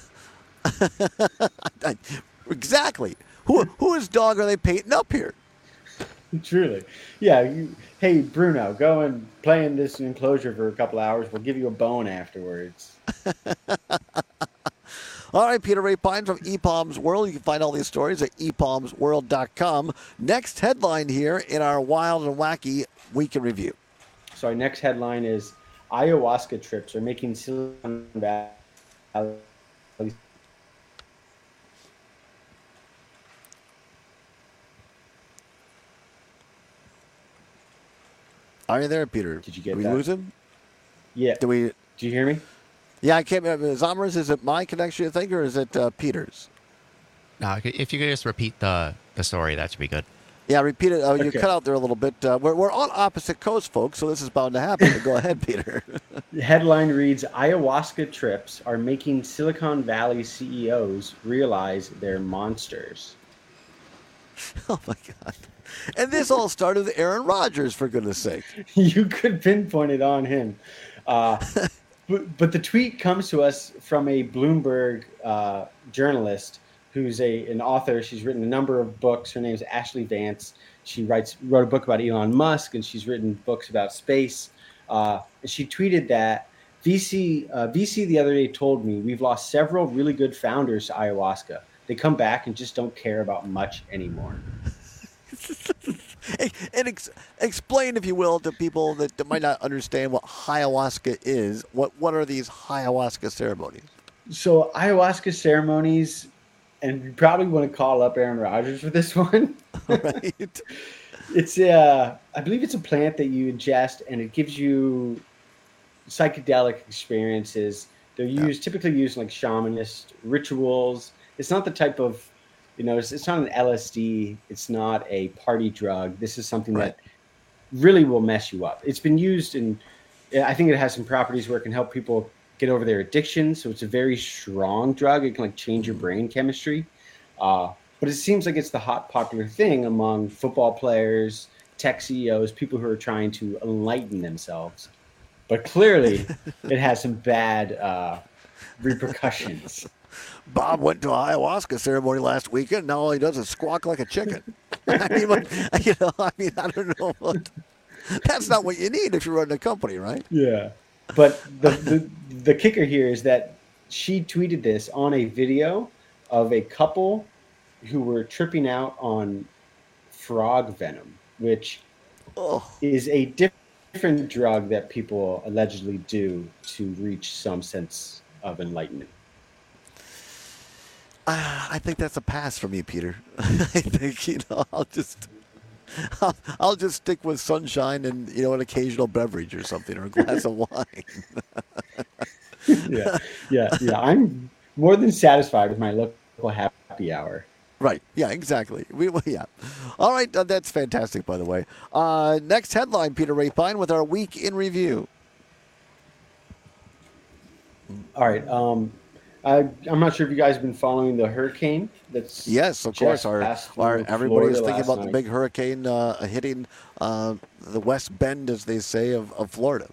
exactly. Who whose dog are they painting up here? Truly, yeah. You, hey, Bruno, go and play in this enclosure for a couple hours. We'll give you a bone afterwards. All right, Peter Ray Pine from E P O M's World. You can find all these stories at e p o ms world dot com. Next headline here in our wild and wacky week in review. So our next headline is ayahuasca trips are making Silicon Valley. Are you there, Peter? Did you get Did we that? lose him? Yeah. Did we? Did you hear me? Yeah, I can't remember. Zomers, is it my connection, you think, or is it uh, Peter's? No, if you could just repeat the, the story, that should be good. Yeah, repeat it. Uh, Okay. You cut out there a little bit. Uh, we're, we're on opposite coasts, folks, so this is bound to happen. But go ahead, Peter. The headline reads, ayahuasca trips are making Silicon Valley C E Os realize they're monsters. Oh, my God. And this all started with Aaron Rodgers, for goodness sake. You could pinpoint it on him. Uh, but, but the tweet comes to us from a Bloomberg uh, journalist who's a an author. She's written a number of books. Her name is Ashley Vance. She writes wrote a book about Elon Musk, and she's written books about space. Uh, and she tweeted that V C uh, V C the other day told me we've lost several really good founders to ayahuasca. They come back and just don't care about much anymore. And ex- explain, if you will, to people that, that might not understand what ayahuasca is. What what are these ayahuasca ceremonies? So ayahuasca ceremonies, and you probably want to call up Aaron Rodgers for this one. Right. It's uh, I believe it's a plant that you ingest, and it gives you psychedelic experiences. They're used yeah. typically used in like shamanist rituals. It's not the type of, you know, it's, it's not an L S D. It's not a party drug. This is something right. that really will mess you up. It's been used in, I think it has some properties where it can help people get over their addiction. So it's a very strong drug. It can like change your brain chemistry. Uh, but it seems like it's the hot popular thing among football players, tech C E Os, people who are trying to enlighten themselves. But clearly it has some bad uh, repercussions. Bob went to an ayahuasca ceremony last weekend. Now all he does is squawk like a chicken. I mean, what, you know, I mean, I don't know. What, that's not what you need if you're running a company, right? Yeah. But the, the the kicker here is that she tweeted this on a video of a couple who were tripping out on frog venom, which oh. is a different drug that people allegedly do to reach some sense of enlightenment. Uh, I think that's a pass from you, Peter. I think, you know, I'll just, I'll, I'll just stick with sunshine and, you know, an occasional beverage or something, or a glass of wine. yeah, yeah, yeah. I'm more than satisfied with my local happy hour. Right. Yeah, exactly. We, well, yeah. All right. Uh, that's fantastic, by the way. Uh, next headline, Peter Rapine, with our week in review. All right. Um, I, I'm not sure if you guys have been following the hurricane. That's yes, of course. Our, our everybody is thinking about night. the big hurricane uh, hitting uh, the West Bend, as they say, of, of Florida.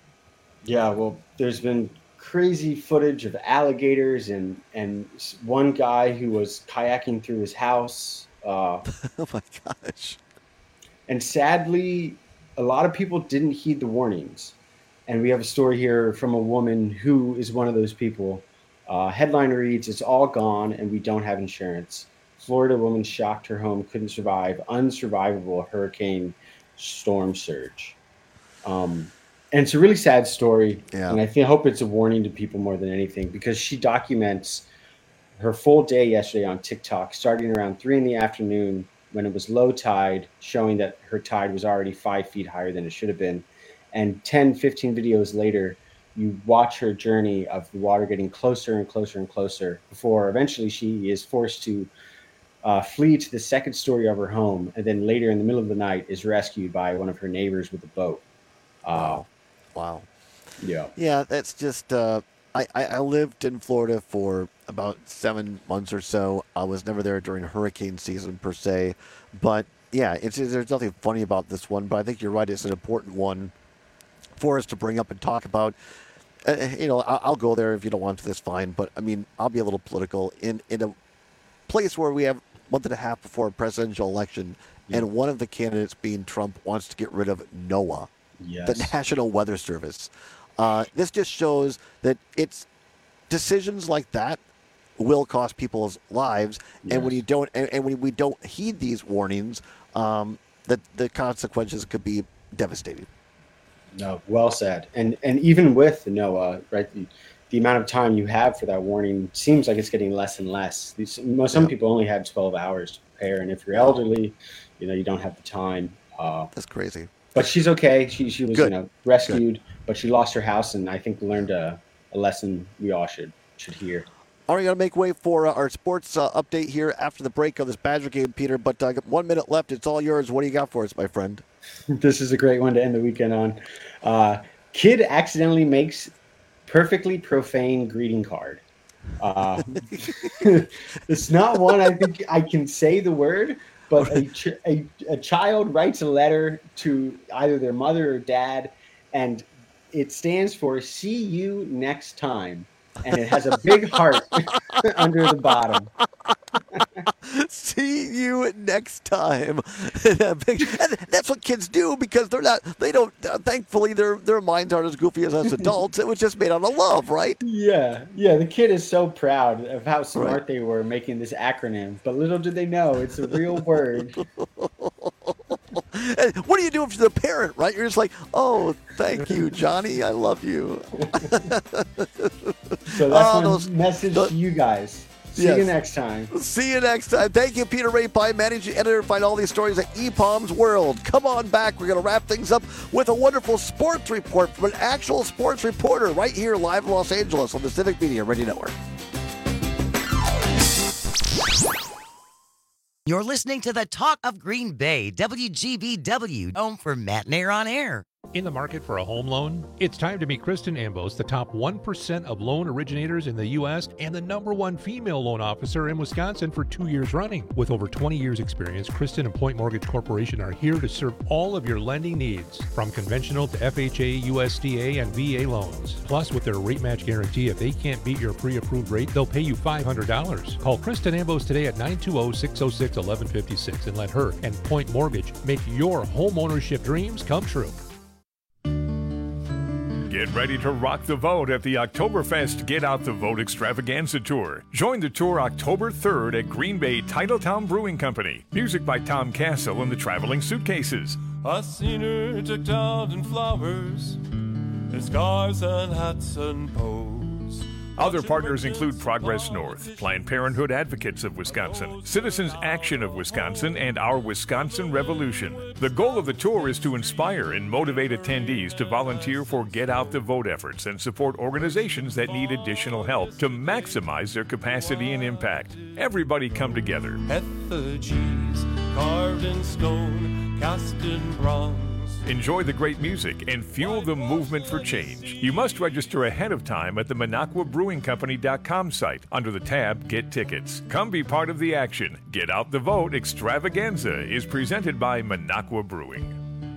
Yeah, well, there's been crazy footage of alligators and and one guy who was kayaking through his house. Uh, oh my gosh! And sadly, a lot of people didn't heed the warnings. And we have a story here from a woman who is one of those people. Uh, headline reads, "It's all gone and we don't have insurance. Florida woman shocked her home couldn't survive unsurvivable hurricane storm surge." Um, and it's a really sad story. Yeah. And I think, I hope it's a warning to people more than anything, because she documents her full day yesterday on TikTok, starting around three in the afternoon when it was low tide, showing that her tide was already five feet higher than it should have been. And ten, fifteen videos later, you watch her journey of the water getting closer and closer and closer before eventually she is forced to uh, flee to the second story of her home. And then later in the middle of the night is rescued by one of her neighbors with a boat. Uh, wow. Wow. Yeah. Yeah, that's just, uh, I, I, I lived in Florida for about seven months or so. I was never there during hurricane season per se. But yeah, it's, there's nothing funny about this one, but I think you're right. It's an important one for us to bring up and talk about. Uh, you know, I'll, I'll go there if you don't want to. That's fine. But I mean, I'll be a little political in in a place where we have a month and a half before a presidential election, yeah. and one of the candidates, being Trump, wants to get rid of NOAA, yes. the National Weather Service. Uh, this just shows that it's decisions like that will cost people's lives, yes. and when you don't, and, and when we don't heed these warnings, um, that the consequences could be devastating. No, well said. And and even with NOAA, right, the, the amount of time you have for that warning seems like it's getting less and less. These, most, some yeah. people only have twelve hours to prepare, and if you're elderly, you know, you don't have the time. Uh, That's crazy. But she's okay. She she was Good. you know rescued, Good. but she lost her house, and I think learned a, a lesson we all should should hear. All right, got to make way for uh, our sports uh, update here after the break of this Badger game, Peter. But uh, one minute left. It's all yours. What do you got for us, my friend? This is a great one to end the weekend on. Uh, kid accidentally makes perfectly profane greeting card. Uh, it's not one I think I can say the word, but a, ch- a a child writes a letter to either their mother or dad, and it stands for "See you next time." And it has a big heart under the bottom. See you next time. And that's what kids do because they're not, they don't, uh, thankfully, their their minds aren't as goofy as us adults. It was just made out of love, right? Yeah. Yeah. The kid is so proud of how smart Right. they were making this acronym. But little did they know it's a real word. And what do you do if you're the parent, right? You're just like, oh, thank you, Johnny. I love you. So that's Oh, my those- message to you guys. See Yes. you next time. See you next time. Thank you, Peter Rapine, managing editor. Find all these stories at E P O M's World. Come on back. We're going to wrap things up with a wonderful sports report from an actual sports reporter right here live in Los Angeles on the Civic Media Radio Network. You're listening to the Talk of Green Bay, W G B W, home for Matt Nair on Air. In the market for a home loan? It's time to meet Kristen Ambos, the top one percent of loan originators in the U S and the number one female loan officer in Wisconsin for two years running. With over twenty years experience, Kristen and Point Mortgage Corporation are here to serve all of your lending needs, from conventional to F H A, U S D A, and V A loans. Plus, with their rate match guarantee, if they can't beat your pre-approved rate, they'll pay you five hundred dollars. Call Kristen Ambos today at nine two zero, six zero six, one one five six and let her and Point Mortgage make your home ownership dreams come true. Get ready to rock the vote at the Oktoberfest Get Out the Vote Extravaganza Tour. Join the tour October third at Green Bay Titletown Brewing Company. Music by Tom Castle and the Traveling Suitcases. I seen her decked out in flowers, in scarves and hats and bows. Other partners include Progress North, Planned Parenthood Advocates of Wisconsin, Citizens Action of Wisconsin, and Our Wisconsin Revolution. The goal of the tour is to inspire and motivate attendees to volunteer for Get Out the Vote efforts and support organizations that need additional help to maximize their capacity and impact. Everybody come together. Effigies carved in stone, cast in bronze. Enjoy the great music and fuel the movement for change. You must register ahead of time at the Minocqua Brewing Company dot com site under the tab Get Tickets. Come be part of the action. Get Out the Vote Extravaganza is presented by Minocqua Brewing.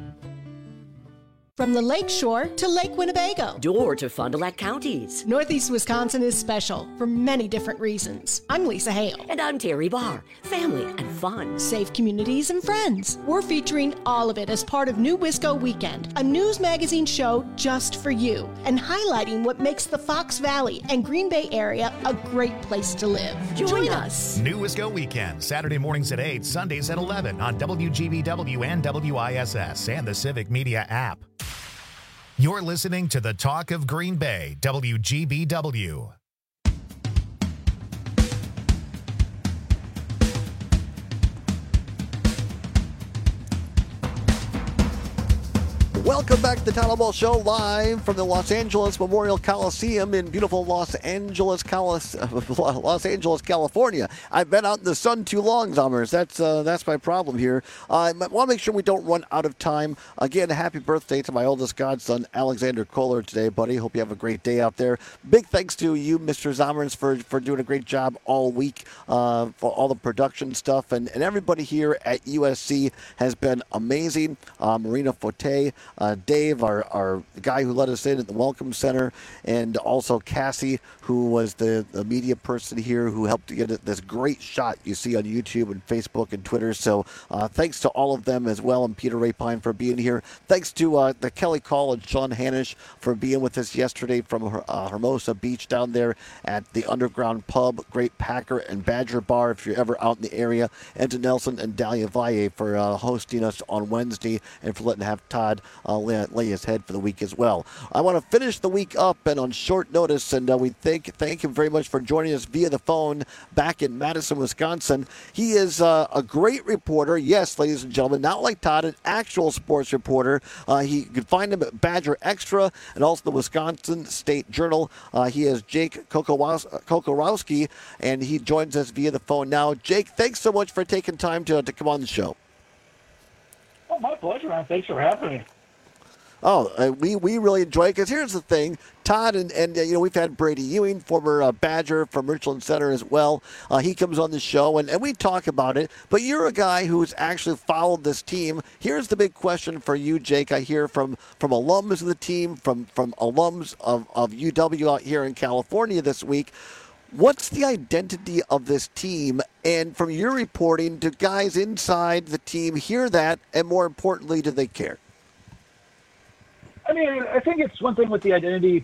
From the Lake Shore to Lake Winnebago. Door to Fond du Lac counties. Northeast Wisconsin is special for many different reasons. I'm Lisa Hale. And I'm Terry Barr. Family and fun. Safe communities and friends. We're featuring all of it as part of New Wisco Weekend, a news magazine show just for you, and highlighting what makes the Fox Valley and Green Bay area a great place to live. Join, Join us. us. New Wisco Weekend, Saturday mornings at eight, Sundays at eleven on W G B W and W I S S and the Civic Media app. You're listening to the Talk of Green Bay, W G B W. Welcome back to the Tyler Ball Show, live from the Los Angeles Memorial Coliseum in beautiful Los Angeles, Calis- Los Angeles, California. I've been out in the sun too long, Zommers. That's uh, that's my problem here. Uh, I want to make sure we don't run out of time. Again, happy birthday to my oldest godson, Alexander Kohler, today, buddy. Hope you have a great day out there. Big thanks to you, Mister Zommers, for, for doing a great job all week uh, for all the production stuff. And, and everybody here at U S C has been amazing. Uh, Marina Forte, Uh, Dave, our, our guy who let us in at the Welcome Center, and also Cassie, who was the, the media person here who helped to get this great shot you see on YouTube and Facebook and Twitter. So uh, thanks to all of them as well, and Peter Rapine for being here. Thanks to uh, the Kelly Call and Sean Hanisch for being with us yesterday from uh, Hermosa Beach down there at the Underground Pub. Great Packer and Badger Bar if you're ever out in the area. And to Nelson and Dahlia Valle for uh, hosting us on Wednesday and for letting have Todd uh, lay, lay his head for the week as well. I want to finish the week up and on short notice, and uh, we thank thank him very much for joining us via the phone back in Madison, Wisconsin. He is uh, a great reporter, yes, ladies and gentlemen, not like Todd, an actual sports reporter. Uh, he, you can find him at Badger Extra and also the Wisconsin State Journal. Uh, he is Jake Kokorowski, and he joins us via the phone now. Jake, thanks so much for taking time to, to come on the show. Oh, my pleasure, man. Thanks for having me. Oh, uh, we, we really enjoy it because here's the thing. Todd and, and uh, you know, we've had Brady Ewing, former uh, Badger from Richland Center as well. Uh, he comes on the show, and, and we talk about it. But you're a guy who's actually followed this team. Here's the big question for you, Jake. I hear from, from alums of the team, from, from alums of, of U W out here in California this week. What's the identity of this team? And from your reporting, do guys inside the team hear that? And more importantly, do they care? I mean, I think it's one thing with the identity.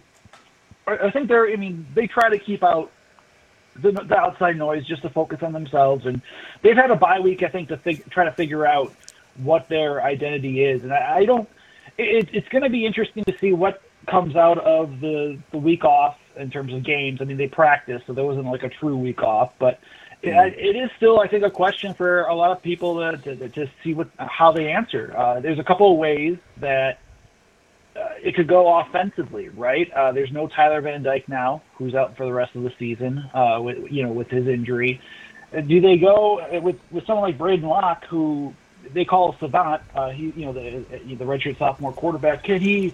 I think they're, I mean, they try to keep out the, the outside noise just to focus on themselves. And they've had a bye week, I think, to fig- try to figure out what their identity is. And I, I don't, it, it's going to be interesting to see what comes out of the, the week off in terms of games. I mean, they practiced, so there wasn't like a true week off. But it, it is still, I think, a question for a lot of people to, to, to see what how they answer. Uh, there's a couple of ways that Uh, it could go offensively, right? Uh, there's no Tyler Van Dyke now, who's out for the rest of the season, uh, with you know with his injury. Uh, do they go with with someone like Braden Locke, who they call a savant? Uh, he, you know, the the redshirt sophomore quarterback. Can he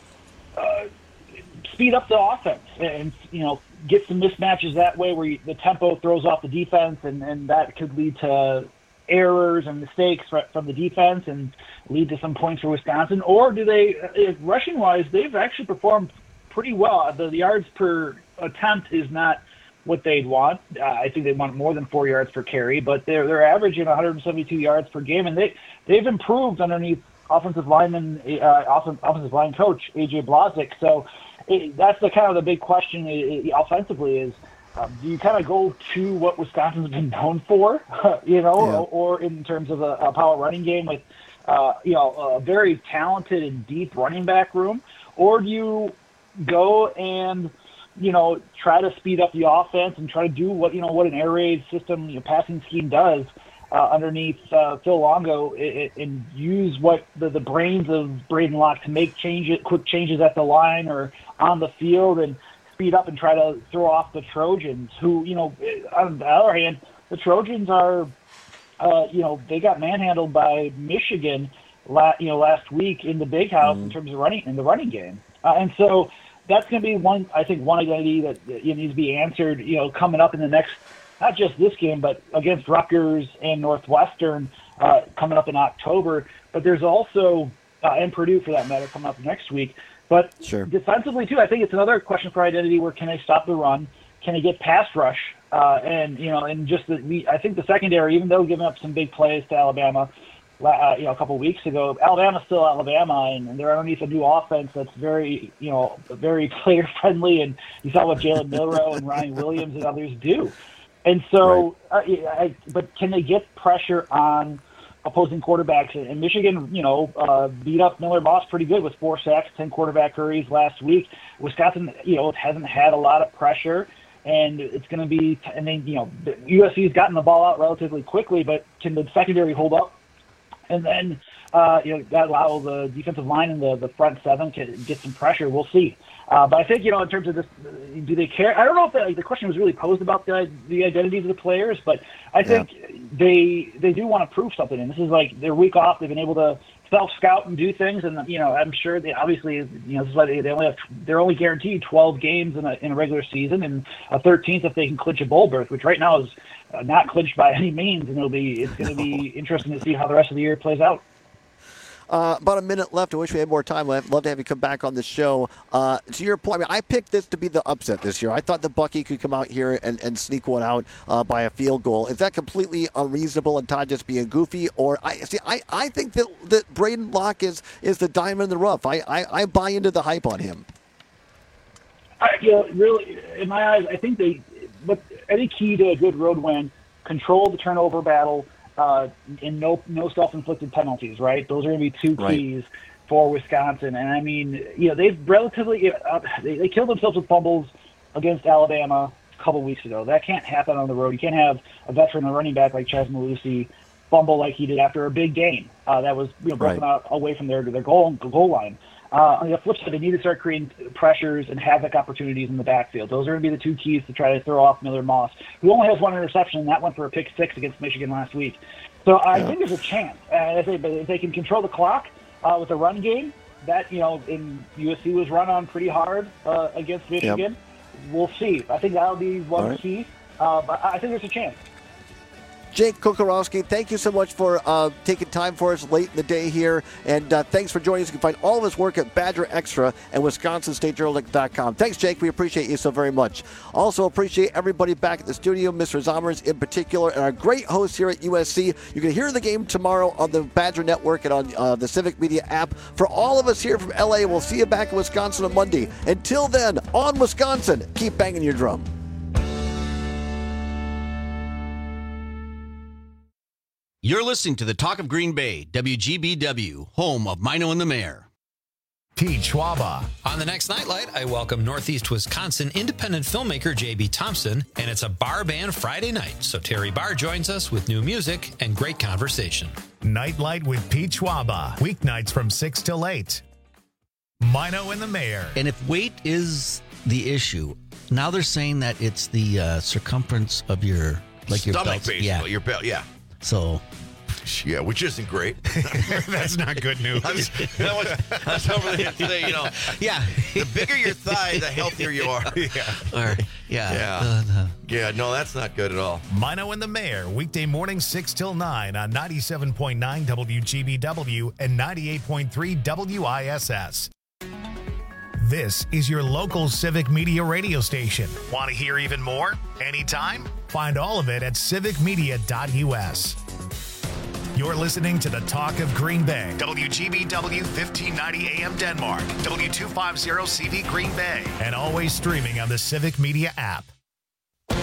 uh, speed up the offense and you know get some mismatches that way, where you, the tempo throws off the defense, and, and that could lead to errors and mistakes from the defense and lead to some points for Wisconsin? Or do they, rushing-wise, they've actually performed pretty well. The, the yards per attempt is not what they'd want. Uh, I think they want more than four yards per carry, but they're they're averaging one hundred seventy-two yards per game, and they, they've improved underneath offensive lineman, uh, offensive line coach A J Blazik. So it, that's the kind of the big question it, offensively is, Um, do you kind of go to what Wisconsin's been known for, you know, yeah. or, or in terms of a, a power running game with, uh, you know, a very talented and deep running back room, or do you go and, you know, try to speed up the offense and try to do what, you know, what an air raid system, you know, passing scheme does uh, underneath uh, Phil Longo it, it, and use what the, the brains of Braden Locke to make changes, quick changes at the line or on the field and speed up and try to throw off the Trojans, who, you know, on the other hand, the Trojans are, uh, you know, they got manhandled by Michigan, la- you know, last week in the Big House mm. in terms of running in the running game, uh, and so that's going to be one, I think, one identity that you know, needs to be answered, you know, coming up in the next, not just this game, but against Rutgers and Northwestern uh, coming up in October. But there's also uh, and Purdue for that matter coming up next week. But sure. defensively, too, I think it's another question for identity where can they stop the run? Can they get pass rush? Uh, and, you know, and just the, we, I think the secondary, even though giving up some big plays to Alabama, uh, you know, a couple of weeks ago, Alabama's still Alabama, and, and they're underneath a new offense that's very, you know, very player-friendly. And you saw what Jalen Milroe and Ryan Williams and others do. And so, right. uh, I, but can they get pressure on opposing quarterbacks? And Michigan, you know, uh, beat up Miller Moss pretty good with four sacks, ten quarterback hurries last week. Wisconsin, you know, hasn't had a lot of pressure, and it's going to be, and then, you know, U S C's gotten the ball out relatively quickly, but can the secondary hold up? And then, uh, you know, that allow the defensive line and the, the front seven to get some pressure. We'll see. Uh, but I think, you know, in terms of this, do they care? I don't know if the, like, the question was really posed about the the identities of the players, but I think yeah. they they do want to prove something. And this is like their week off. They've been able to self-scout and do things. And, you know, I'm sure they obviously, you know, this is why they, they only have, they're only guaranteed twelve games in a, in a regular season and a thirteenth if they can clinch a bowl berth, which right now is uh, not clinched by any means. And it'll be, it's going to be interesting to see how the rest of the year plays out. Uh, about a minute left. I wish we had more time left. Love to have you come back on the show. Uh, to your point, I mean, I picked this to be the upset this year. I thought the Bucky could come out here and, and sneak one out uh, by a field goal. Is that completely unreasonable and Todd just being goofy? Or I see, I, I think that, that Braden Locke is, is the diamond in the rough. I, I, I buy into the hype on him. I, you know, really, in my eyes, I think they, but any key to a good road win, control the turnover battle, Uh, and no no self-inflicted penalties, right? Those are going to be two keys right. for Wisconsin. And, I mean, you know, they've relatively uh, – they, they killed themselves with fumbles against Alabama a couple weeks ago. That can't happen on the road. You can't have a veteran running back like Chaz Malusi fumble like he did after a big game uh, that was you know, broken right. out away from their, their goal, goal line. Uh, on the flip side, they need to start creating pressures and havoc opportunities in the backfield. Those are going to be the two keys to try to throw off Miller Moss, who only has one interception, and that went for a pick six against Michigan last week. So I yeah. think there's a chance. Uh, if, they, if they can control the clock uh, with a run game, that, you know, in U S C was run on pretty hard uh, against Michigan. Yep. We'll see. I think that'll be one right. key. Uh, but I think there's a chance. Jake Kokorowski, thank you so much for uh, taking time for us late in the day here. And uh, thanks for joining us. You can find all of his work at Badger Extra and Wisconsin State Journal dot com. Thanks, Jake. We appreciate you so very much. Also appreciate everybody back at the studio, Mister Zomers in particular, and our great hosts here at U S C. You can hear the game tomorrow on the Badger Network and on uh, the Civic Media app. For all of us here from L A, we'll see you back in Wisconsin on Monday. Until then, on Wisconsin, keep banging your drum. You're listening to the Talk of Green Bay, W G B W, home of Mino and the Mayor. Pete Schwaba. On the next Nightlight, I welcome Northeast Wisconsin independent filmmaker J B Thompson, and it's a bar band Friday night, so Terry Barr joins us with new music and great conversation. Nightlight with Pete Schwaba, weeknights from six till eight. Mino and the Mayor. And if weight is the issue, now they're saying that it's the uh, circumference of your, like your stomach, belt. basically. Yeah. Your belt, yeah. So, yeah, which isn't great. That's not good news. I was, that was, I was over there today, you know. Yeah. The bigger your thigh, the healthier you are. Yeah. Or, yeah. Yeah. Uh, uh, yeah, no, that's not good at all. Mino and the Mayor, weekday morning six till nine on ninety-seven point nine W G B W and ninety-eight point three W I S S. This is your local Civic Media radio station. Want to hear even more? Anytime? Find all of it at civic media dot U S. You're listening to the Talk of Green Bay. W G B W fifteen ninety A M Denmark. W two fifty C V Green Bay. And always streaming on the Civic Media app.